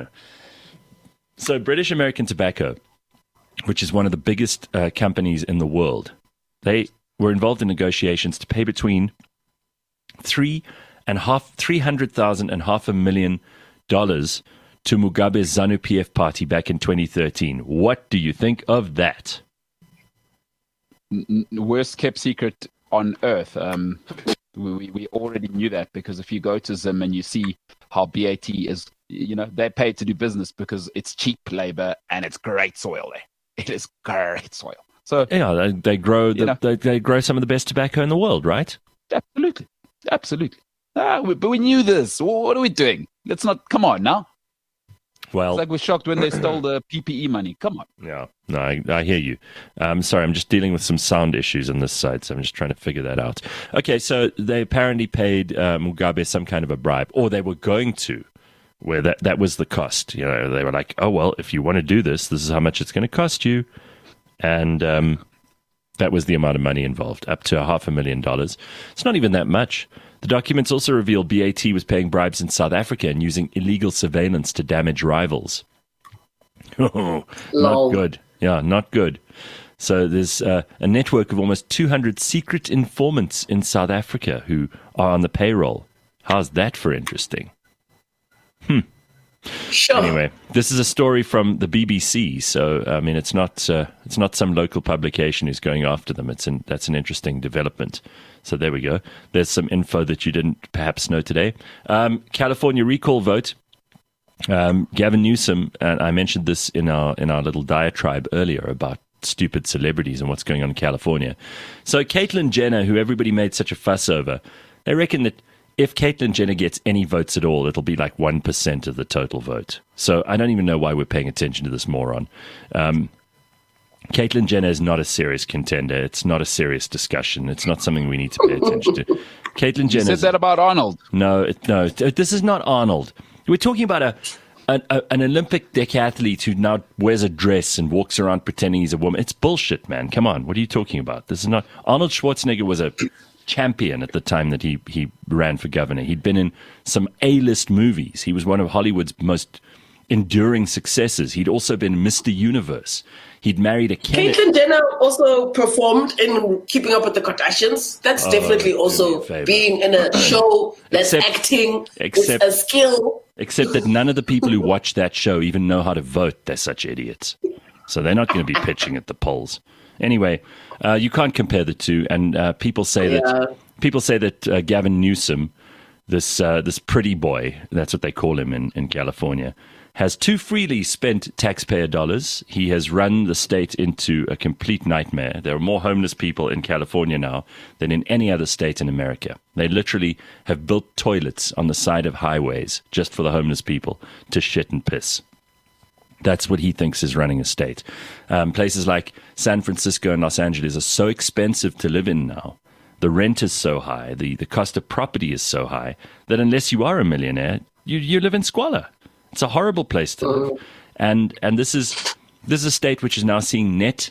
So British American Tobacco, which is one of the biggest uh, companies in the world, they were involved in negotiations to pay between three and half, three hundred thousand and half a million dollars to Mugabe's ZANU P F party back in twenty thirteen. What do you think of that? Worst kept secret on earth. Um, we we already knew that, because if you go to Zim and you see how B A T is, you know, they're paid to do business because it's cheap labor and it's great soil there. It is great soil. So yeah, they, they grow the, you know, they, they grow some of the best tobacco in the world, right? Absolutely, absolutely. Ah, we, but we knew this. What are we doing? Let's not. Come on now. Well, it's like we're shocked when they stole the P P E money. Come on. Yeah, no, I, I hear you. I'm sorry, I'm just dealing with some sound issues on this side, so I'm just trying to figure that out. Okay, so they apparently paid uh, Mugabe some kind of a bribe, or they were going to, where that that was the cost. You know, they were like, oh well, if you want to do this, this is how much it's going to cost you. And um, That was the amount of money involved, up to a half a million dollars. It's not even that much. The documents also reveal B A T was paying bribes in South Africa and using illegal surveillance to damage rivals. Oh, not good. Yeah, not good. So there's uh, a network of almost two hundred secret informants in South Africa who are on the payroll. How's that for interesting? Hmm. Sure. Anyway, this is a story from the B B C, so I mean, it's not uh, it's not some local publication who's going after them. It's an, that's an interesting development. So there we go. There's some info that you didn't perhaps know today. Um, California recall vote. Um, Gavin Newsom, and I mentioned this in our in our little diatribe earlier about stupid celebrities and what's going on in California. So Caitlyn Jenner, who everybody made such a fuss over, they reckon that if Caitlyn Jenner gets any votes at all, it'll be like one percent of the total vote. So I don't even know why we're paying attention to this moron. Um, Caitlyn Jenner is not a serious contender. It's not a serious discussion. It's not something we need to pay attention to. Caitlyn Jenner. You said that about Arnold. No, it, no, this is not Arnold. We're talking about a, a, a an Olympic decathlete who now wears a dress and walks around pretending he's a woman. It's bullshit, man. Come on. What are you talking about? This is not... Arnold Schwarzenegger was a champion at the time that he, he ran for governor. He'd been in some A-list movies. He was one of Hollywood's most enduring successes. He'd also been Mister Universe. He'd married a Kennedy. Caitlyn Jenner also performed in Keeping Up with the Kardashians. That's Oh, definitely do also me a favor. being in a show that's Except- acting. except- It's a skill. Except that none of the people who watch that show even know how to vote. They're such idiots. So they're not going to be pitching at the polls. Anyway, uh, you can't compare the two. And uh, people say Yeah. that people say that uh, Gavin Newsom, this uh, this pretty boy, that's what they call him in, in California, has too freely spent taxpayer dollars. He has run the state into a complete nightmare. There are more homeless people in California now than in any other state in America. They literally have built toilets on the side of highways just for the homeless people to shit and piss. That's what he thinks is running a state. Um, places like San Francisco and Los Angeles are so expensive to live in now. The rent is so high, the, the cost of property is so high, that unless you are a millionaire, you, you live in squalor. It's a horrible place to live. And and this is this is a state which is now seeing net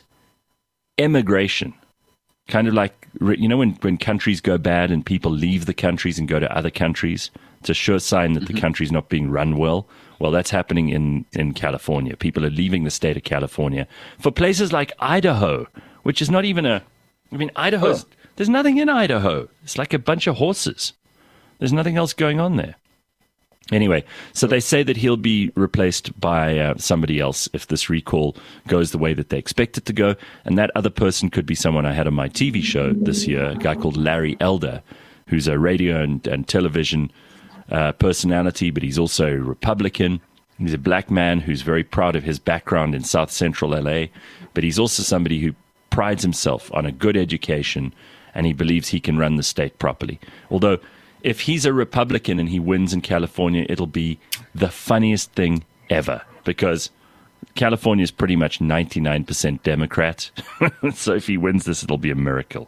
emigration. Kind of like, you know, when, when countries go bad and people leave the countries and go to other countries, it's a sure sign that the country's not being run well. Well, that's happening in, in California. People are leaving the state of California for places like Idaho, which is not even a... I mean, Idaho's... Oh. There's nothing in Idaho. It's like a bunch of horses. There's nothing else going on there. Anyway, so they say that he'll be replaced by uh, somebody else if this recall goes the way that they expect it to go. And that other person could be someone I had on my T V show this year, a guy called Larry Elder, who's a radio and, and television uh, personality, but he's also a Republican. He's a black man who's very proud of his background in South Central L A, but he's also somebody who prides himself on a good education, and he believes he can run the state properly. Although, if he's a Republican and he wins in California, it'll be the funniest thing ever, because California is pretty much ninety-nine percent Democrat. So if he wins this, it'll be a miracle.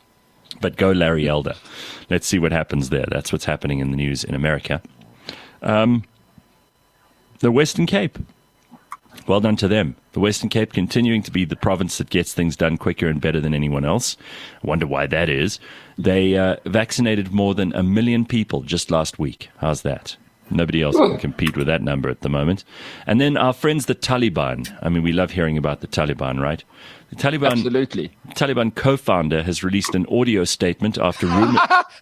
But go Larry Elder. Let's see what happens there. That's what's happening in the news in America. Um, the Western Cape. Well done to them. The Western Cape continuing to be the province that gets things done quicker and better than anyone else. I wonder why that is. They uh, vaccinated more than a million people just last week. How's that? Nobody else can compete with that number at the moment. And then our friends, the Taliban. I mean, we love hearing about the Taliban, right? The Taliban, Absolutely. Taliban co-founder has released an audio statement after rumor.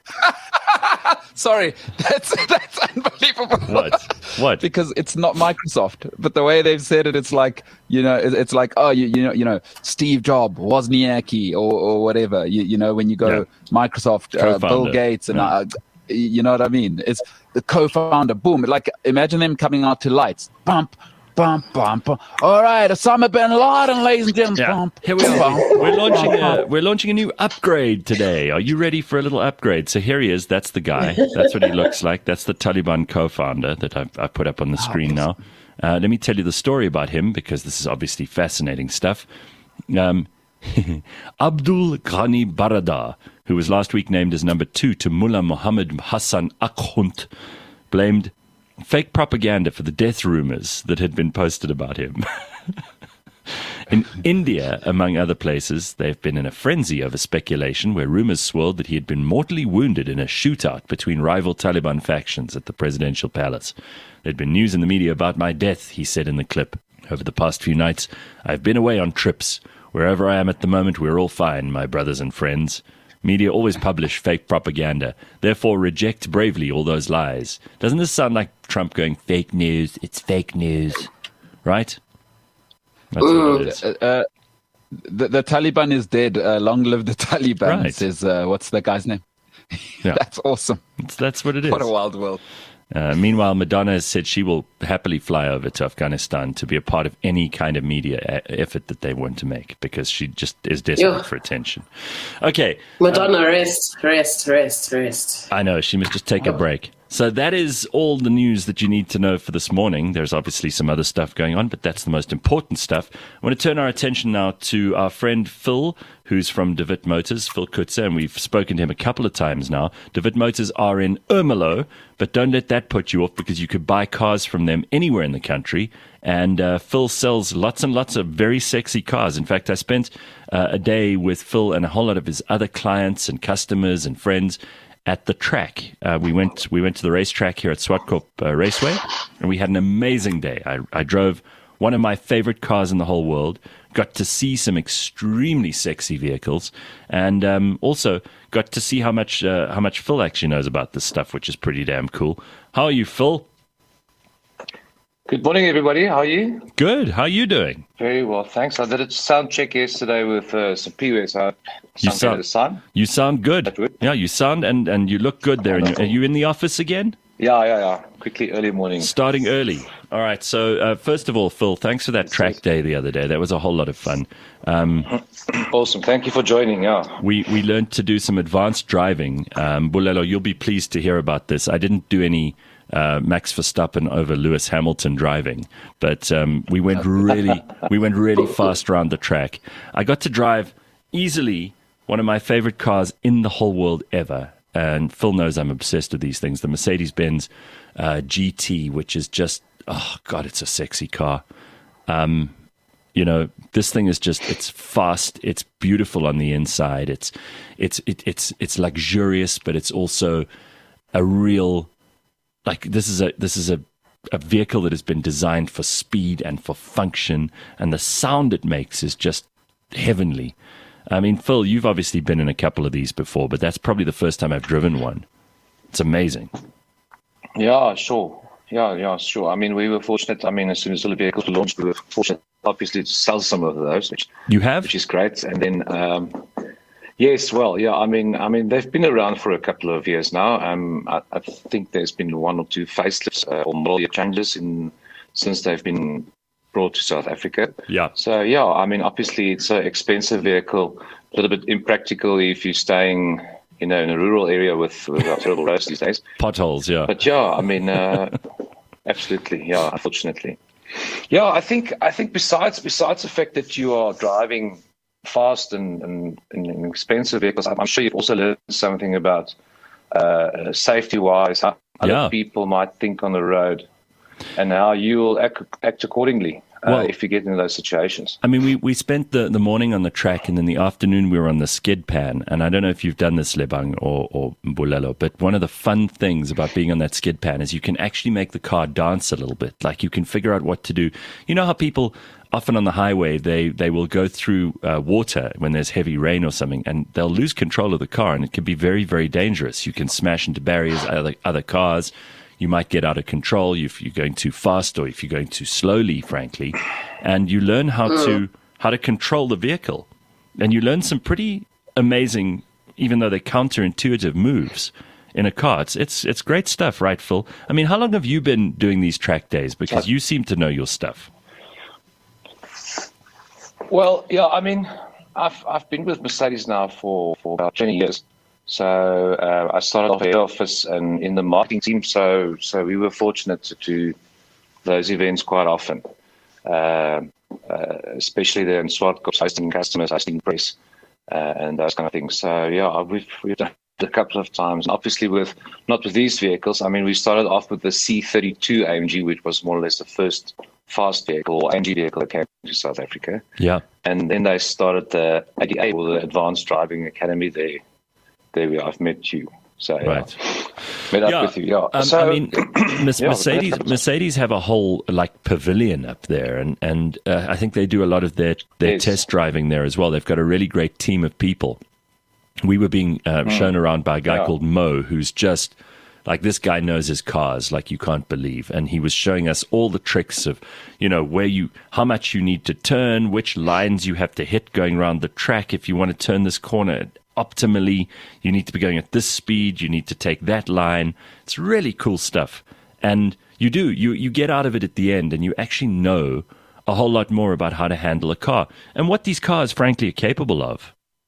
Sorry, that's that's unbelievable. What? What? Because it's not Microsoft, but the way they've said it, it's like, you know, it- it's like, oh, you, you know, you know, Steve Jobs, Wozniacki, or, or whatever. You, you know, when you go Yeah. Microsoft, uh, Bill Co-founder. Gates, and Yeah. uh, you know what I mean? It's the co-founder. Boom! Like, imagine them coming out to lights. Bump, bump, bump. bump. All right, Osama bin Laden, ladies and gentlemen. Yeah. Bump, Here we are. bump, We're launching bump, a we're launching a new upgrade today. Are you ready for a little upgrade? So here he is. That's the guy. That's what he looks like. That's the Taliban co-founder that I've, I've put up on the screen now. Uh, let me tell you the story about him, because this is obviously fascinating stuff. Um, Abdul Ghani Baradar, who was last week named as number two to Mullah Muhammad Hassan Akhund, blamed fake propaganda for the death rumors that had been posted about him. In India, among other places, they've been in a frenzy over speculation where rumors swirled that he had been mortally wounded in a shootout between rival Taliban factions at the presidential palace. There'd been news in the media about my death, he said in the clip. Over the past few nights, I've been away on trips. Wherever I am at the moment, we're all fine, my brothers and friends. Media always publish fake propaganda. Therefore, reject bravely all those lies. Doesn't this sound like Trump going, fake news, it's fake news? Right? That's what it is. Uh, uh, the, the Taliban is dead. Uh, long live the Taliban, Right. says, uh, what's the guy's name? Yeah. That's awesome. That's, that's what it is. What a wild world. Uh, meanwhile, Madonna has said she will happily fly over to Afghanistan to be a part of any kind of media a- effort that they want to make because she just is desperate Yeah. for attention. Okay. Madonna, rest, rest, rest, rest. I know, she must just take a break. So that is all the news that you need to know for this morning. There's obviously some other stuff going on, but that's the most important stuff. I want to turn our attention now to our friend Phil, who's from DeWitt Motors, Phil Kutzer, and we've spoken to him a couple of times now. DeWitt Motors are in Ermelo, but don't let that put you off because you could buy cars from them anywhere in the country. And uh, Phil sells lots and lots of very sexy cars. In fact, I spent uh, a day with Phil and a whole lot of his other clients and customers and friends at the track. Uh, we went we went to the racetrack here at Swartkrop uh, Raceway, and we had an amazing day. I, I drove one of my favorite cars in the whole world, got to see some extremely sexy vehicles, and um, also got to see how much uh, how much Phil actually knows about this stuff, which is pretty damn cool. How are you, Phil? Good morning, everybody. How are you? Good. How are you doing? Very well, thanks. I did a sound check yesterday with uh, some P W S. I You sound sound- the sun. You sound good. That good? Yeah, you sound and, and you look good there. And you, are you in the office again? Yeah, yeah, yeah. Quickly, early morning. Starting early. All right. So, uh, first of all, Phil, thanks for that track day the other day. That was a whole lot of fun. Um, Awesome. Thank you for joining. Yeah. we we learned to do some advanced driving. Um, Bulelo, you'll be pleased to hear about this. I didn't do any uh, Max Verstappen over Lewis Hamilton driving, but um, we went really we went really fast around the track. I got to drive easily one of my favorite cars in the whole world ever. And Phil knows I'm obsessed with these things. The Mercedes-Benz uh, G T, which is just, oh, God, it's a sexy car. Um, you know, this thing is just, it's fast. It's beautiful on the inside. It's it's it, it's it's luxurious, but it's also a real, like, this is a this is a, a vehicle that has been designed for speed and for function. And the sound it makes is just heavenly. I mean, Phil, you've obviously been in a couple of these before, but that's probably the first time I've driven one. It's amazing. Yeah, sure. Yeah, yeah, sure. I mean, we were fortunate. I mean, as soon as the vehicles were launched, we were fortunate, obviously, to sell some of those, which You have? which is great. And then, um, yes, well, yeah. I mean, I mean, they've been around for a couple of years now. Um, I, I think there's been one or two facelifts uh, or model year changes in since they've been brought to South Africa. Yeah. So, yeah, I mean, obviously it's an expensive vehicle, a little bit impractical if you're staying, you know, in a rural area with, with our terrible roads these days. Potholes, yeah. But, yeah, I mean, uh, absolutely, yeah, unfortunately. Yeah, I think I think besides besides the fact that you are driving fast and, and, and expensive vehicles, I'm sure you've also learned something about uh, safety-wise, how other Yeah. people might think on the road, and how you will act, act accordingly uh, Well- if you get into those situations. I mean, we, we spent the, the morning on the track, and then the afternoon we were on the skid pan. And I don't know if you've done this, Lebang or, or Bulelo, but one of the fun things about being on that skid pan is you can actually make the car dance a little bit. Like, you can figure out what to do. You know how people often on the highway, they, they will go through uh, water when there's heavy rain or something, and they'll lose control of the car, and it can be very, very dangerous. You can smash into barriers, other, other cars. You might get out of control if you're going too fast or if you're going too slowly, frankly. And you learn how to how to control the vehicle. And you learn some pretty amazing, even though they're counterintuitive moves in a car. It's, it's, it's great stuff, right, Phil? I mean, how long have you been doing these track days? Because you seem to know your stuff. Well, yeah, I mean, I've I've been with Mercedes now for, for about twenty years. So uh, I started off at the office and in the marketing team. So so we were fortunate to do those events quite often, uh, uh, especially there in Swartkrop, hosting customers, hosting press, uh, and those kind of things. So yeah, we've we've done it a couple of times. And obviously, with not with these vehicles. I mean, we started off with the C thirty-two A M G, which was more or less the first fast vehicle or A M G vehicle that came to South Africa. Yeah. And then they started the A D A, or the Advanced Driving Academy. There, there we are. I've met you. So, yeah. Right. Met up Yeah. with you, yeah. Um, so, I mean, Miss yeah, Mercedes that's- Mercedes have a whole like pavilion up there, and and uh, I think they do a lot of their their Yes. test driving there as well. They've got a really great team of people. We were being uh, shown around by a guy Yeah. called Mo, who's just like, this guy knows his cars like you can't believe, and he was showing us all the tricks of, you know, where you, how much you need to turn, which lines you have to hit going around the track. If you want to turn this corner optimally, you need to be going at this speed. You need to take that line. It's really cool stuff, and you do you you get out of it at the end, and you actually know a whole lot more about how to handle a car and what these cars, frankly, are capable of.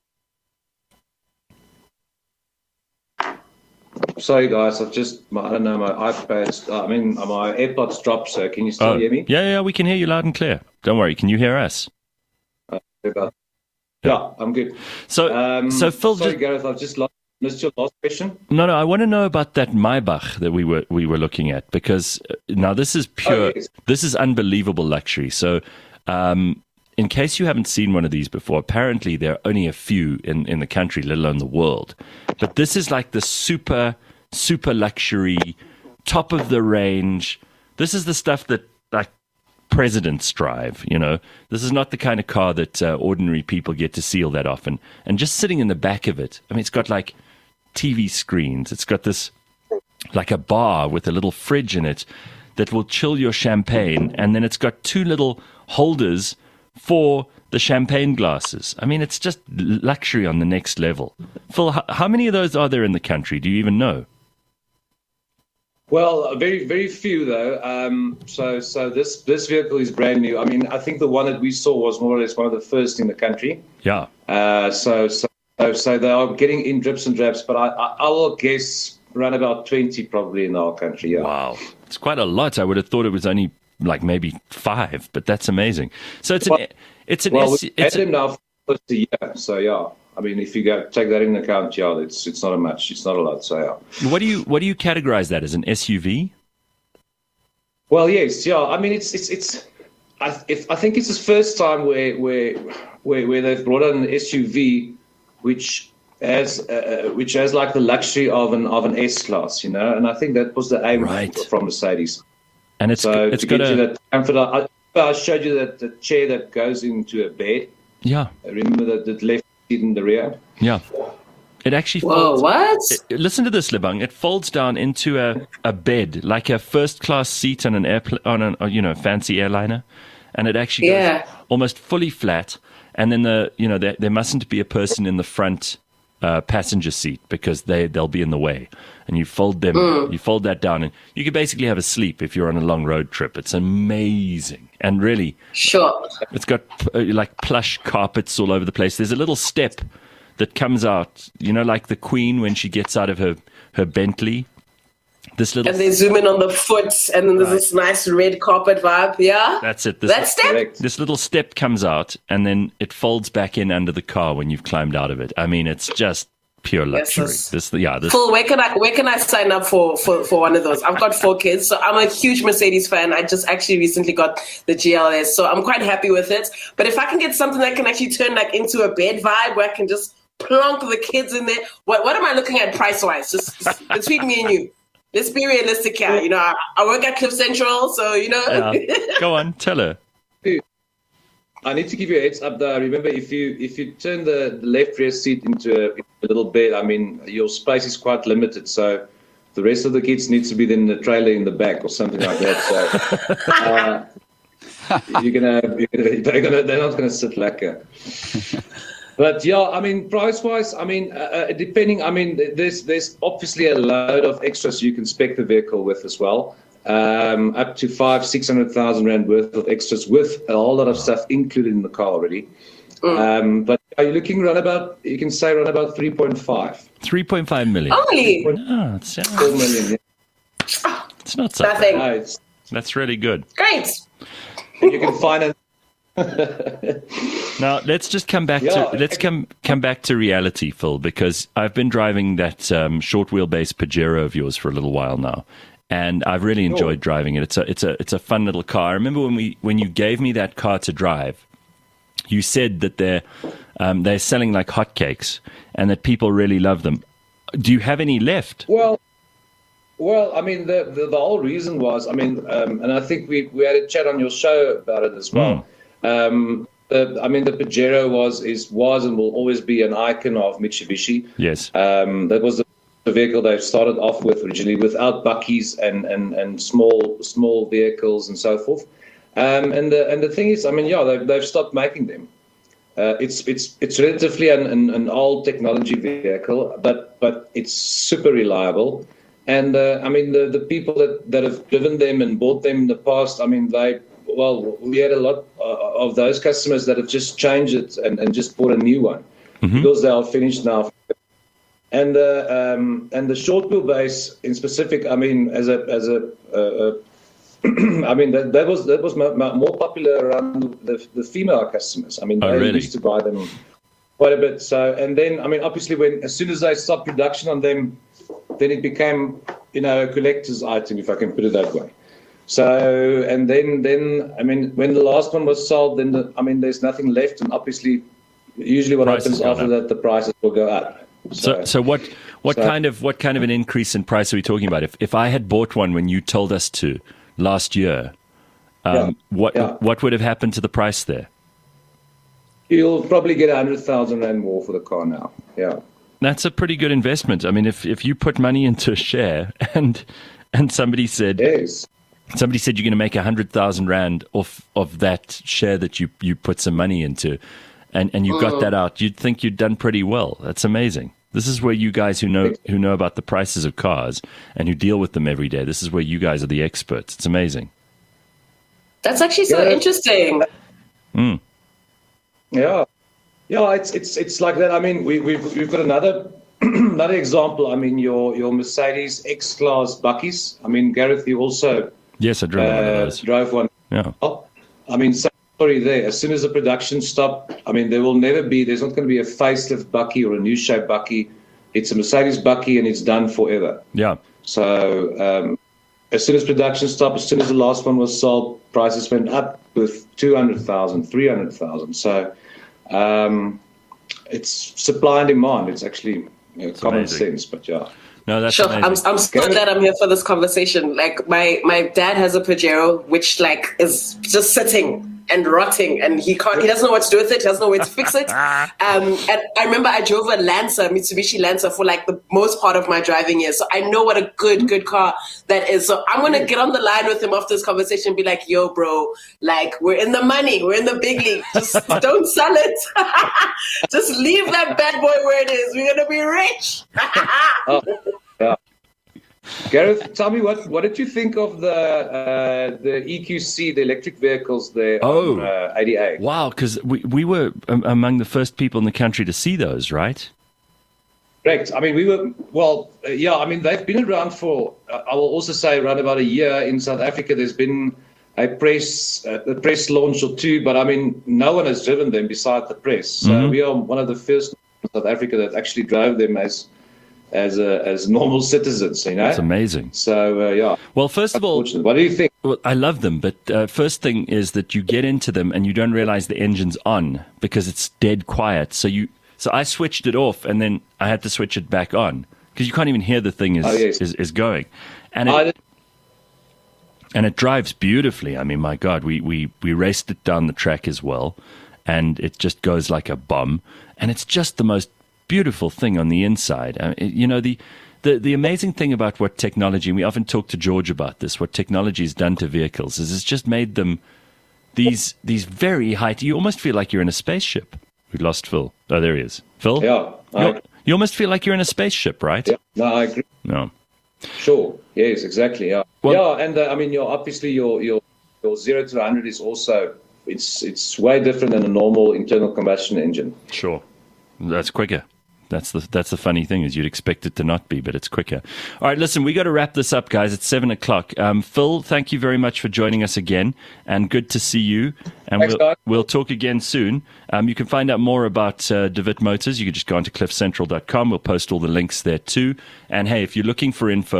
Sorry, guys. I've just, I don't know, my iPad's, I mean, my AirPods dropped, so can you still Oh, hear me? yeah, yeah, we can hear you loud and clear. Don't worry. Can you hear us? Uh, about- yeah, I'm good. So, Um, so Phil, sorry, just, Gareth, I've just lost, missed your last question. no, no, I want to know about that Maybach that we were we were looking at, because uh, now this is pure, Oh, yes. this is unbelievable luxury. So, um, in case you haven't seen one of these before, apparently there are only a few in in the country, let alone the world. But this is like the super super luxury, top of the range. This is the stuff that like presidents drive, you know. This is not the kind of car that uh, ordinary people get to see all that often. And just sitting in the back of it, I mean, it's got like T V screens. It's got this like a bar with a little fridge in it that will chill your champagne. And then it's got two little holders for the champagne glasses. I mean, it's just luxury on the next level. Phil, how, how many of those are there in the country? Do you even know? Well, very, very few though. Um, so, so this this vehicle is brand new. I mean, I think the one that we saw was more or less one of the first in the country. Yeah. Uh, so, so, so they are getting in drips and drabs, but I, I, I will guess around about twenty probably in our country. Yeah. Wow. It's quite a lot. I would have thought it was only like maybe five, but that's amazing. So it's an, Well, it's an, Well, S, we've it's had a, them now for almost a year. So yeah. I mean, if you go take that into account, yeah, it's it's not a much. It's not a lot. So yeah. what do you what do you categorize that as, an S U V? Well, yes, yeah. I mean, it's it's it's. I if I think it's the first time where where where, where they've brought in an S U V, which has uh, which has like the luxury of an of an S class, you know. And I think that was the aim Right. from Mercedes. And it's So it's to got get you a that comfort, I, I showed you that the chair that goes into a bed. yeah Remember the, the left seat in the rear. yeah. It actually Whoa, folds. what? It- listen to this, Lebang. It folds down into a, a bed, like a first class seat on an airplane, on an uh, you know fancy airliner, and it actually Yeah. goes almost fully flat. And then the you know there, there mustn't be a person in the front uh, passenger seat, because they they'll be in the way. And you fold them, you fold that down, and you can basically have a sleep if you're on a long road trip. It's amazing, and really, Sure. it's got uh, like plush carpets all over the place. There's a little step that comes out, you know, like the Queen when she gets out of her, her Bentley. This little, And they zoom in on the foot, and then there's this nice red carpet vibe. Yeah. that's it. This, That step. Correct. this little step comes out, and then it folds back in under the car when you've climbed out of it. I mean, it's just pure luxury. yes. This, yeah, this. Phil, where can I where can I sign up for, for, for one of those? I've got four kids, so I'm a huge Mercedes fan. I just actually recently got the G L S, so I'm quite happy with it. But if I can get something that can actually turn like into a bed vibe, where I can just plonk the kids in there, what what am I looking at price wise? Just, just between me and you, let's be realistic here. You know, I, I work at Cliff Central, so you know. Yeah. Go on, tell her. I need to give you a heads up there. Remember, if you if you turn the, the left rear seat into a, into a little bed, I mean, your space is quite limited. So the rest of the kids needs to be in the trailer in the back or something like that. So uh, you're gonna, you're gonna they're gonna they're not gonna sit lekker. But yeah, I mean, price wise, I mean, uh, uh, depending, I mean, there's there's obviously a load of extras you can spec the vehicle with as well. Um, up to five, six hundred thousand rand worth of extras with a whole lot of stuff included in the car already. Um, but are you looking around about? You can say around about three point five. three point five million. Only Oh, it's, Four million. Yeah. it's not so bad. nothing. No, it's, That's really good. Great. and you can find it. Now let's just come back Yeah. to let's come come back to reality, Phil, because I've been driving that um, short wheelbase Pajero of yours for a little while now, and I've really enjoyed oh. driving it. It's a it's a it's a fun little car. I remember when we when you gave me that car to drive, you said that they're um, they're selling like hotcakes and that people really love them. Do you have any left? Well, well, I mean, the the, the whole reason was, I mean, um, and I think we we had a chat on your show about it as well. Mm. Um, the, I mean, the Pajero was is was and will always be an icon of Mitsubishi. Yes, um, that was the the vehicle they started off with originally, without buckies and, and, and small small vehicles and so forth. Um, and the and the thing is, I mean, yeah, they've, they've stopped making them. Uh, it's it's it's relatively an, an, an old technology vehicle, but but it's super reliable. And uh, I mean, the, the people that, that have driven them and bought them in the past, I mean, they well, we had a lot uh, of those customers that have just changed it and, and just bought a new one mm-hmm. because they are finished now. And uh, um, and the short wheelbase in specific, I mean, as a as a, uh, uh, I mean that, that was that was more popular around the, the female customers. I mean, oh, they really? used to buy them quite a bit. So and then I mean, obviously, when as soon as they stopped production on them, then it became, you know, a collector's item, if I can put it that way. So and then then I mean, when the last one was sold, then the, I mean, there's nothing left, and obviously, usually what Prices happens after up. that, the prices will go up. So, so, so what, what so, kind of, what kind of an increase in price are we talking about? If, if I had bought one when you told us to last year, um, yeah, what, yeah. what would have happened to the price there? You'll probably get a hundred thousand rand more for the car now. Yeah, that's a pretty good investment. I mean, if if you put money into a share and and somebody said, yes. somebody said you're going to make a hundred thousand rand off of that share that you you put some money into, and and you got uh, that out, you'd think you'd done pretty well. That's amazing. This is where you guys who know who know about the prices of cars and who deal with them every day, this is where you guys are the experts. It's amazing. That's actually so yeah. interesting. Mm. Yeah, yeah, it's it's it's like that. I mean, we we've we've got another another example. I mean, your your Mercedes X-Class buckies. I mean, Gareth, you also yes, I drove uh, one of those. Drove one. Yeah. I mean, sorry there. As soon as the production stopped, I mean, there will never be. There's not going to be a facelift bucky or a new shape bucky. It's a Mercedes bucky, and it's done forever. Yeah. So um, as soon as production stopped, as soon as the last one was sold, prices went up with two hundred thousand, three hundred thousand. So um, it's supply and demand. It's actually you know, common amazing. sense, but yeah. No, that's sure. amazing. I'm I'm so glad I'm here for this conversation. Like my my dad has a Pajero, which like is just sitting and rotting, and he can't. He doesn't know what to do with it. He doesn't know where to fix it. Um, and I remember I drove a Lancer, Mitsubishi Lancer, for like the most part of my driving years. So I know what a good good car that is. So I'm gonna get on the line with him after this conversation and be like, "Yo, bro, like we're in the money, we're in the big league. Just don't sell it. Just leave that bad boy where it is. We're gonna be rich." Oh, yeah. Gareth, tell me what, what did you think of the uh, the E Q C, the electric vehicles there oh, on uh, eighty-eight? Wow, because we, we were um, among the first people in the country to see those, right? Correct. I mean, we were, well, uh, yeah, I mean, they've been around for, uh, I will also say, around about a year in South Africa. There's been a press uh, a press launch or two, but I mean, no one has driven them besides the press. So mm-hmm. we are one of the first in South Africa that actually drove them as as a, as normal citizens, you know. That's amazing. So uh, yeah. Well, first of all, what do you think? Well, I love them, but uh, first thing is that you get into them and you don't realize the engine's on because it's dead quiet. So you, so I switched it off and then I had to switch it back on because you can't even hear the thing is oh, yes. is, is going, and it, and it drives beautifully. I mean, my God, we we we raced it down the track as well, and it just goes like a bomb, and it's just the most beautiful thing on the inside. I mean, you know, the, the the amazing thing about what technology, and we often talk to George about this, what technology has done to vehicles is it's just made them these these very high. You almost feel like you're in a spaceship. We lost Phil. Oh, there he is. Phil? Yeah. I, you almost feel like you're in a spaceship, right? Yeah. No, I agree. No. Sure. Yes, exactly. Yeah. Well, yeah, and uh, I mean, your obviously your your your zero to one hundred is also it's it's way different than a normal internal combustion engine. Sure. That's quicker. That's the that's the funny thing is you'd expect it to not be, but it's quicker. All right, listen, we got to wrap this up, guys. It's seven o'clock. Um, Phil, thank you very much for joining us again, and good to see you. And Thanks, we'll guys. we'll talk again soon. Um, you can find out more about uh, DeWitt Motors. You can just go onto cliff central dot com. We'll post all the links there too. And hey, if you're looking for info,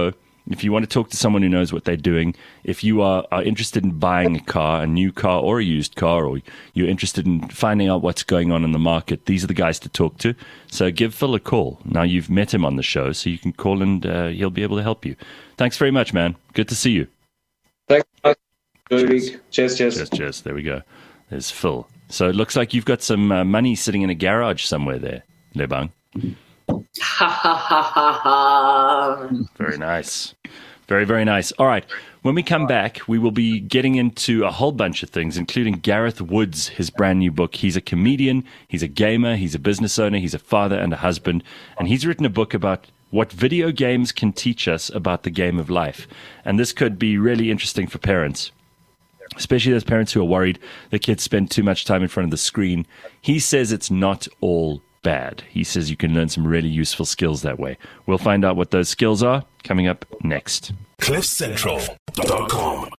If you want to talk to someone who knows what they're doing, if you are, are interested in buying a car, a new car or a used car, or you're interested in finding out what's going on in the market, these are the guys to talk to. So give Phil a call. Now you've met him on the show, so you can call and uh, he'll be able to help you. Thanks very much, man. Good to see you. Thanks. Cheers. Cheers, cheers. Cheers, cheers. There we go. There's Phil. So it looks like you've got some uh, money sitting in a garage somewhere there, Lebang. Ha ha ha ha ha. Very nice. Very, very nice. All right. When we come back, we will be getting into a whole bunch of things, including Gareth Woods, his brand new book. He's a comedian, he's a gamer, he's a business owner, he's a father and a husband, and he's written a book about what video games can teach us about the game of life. And this could be really interesting for parents, especially those parents who are worried their kids spend too much time in front of the screen. He says it's not all bad. He says you can learn some really useful skills that way. We'll find out what those skills are coming up next. cliff central dot com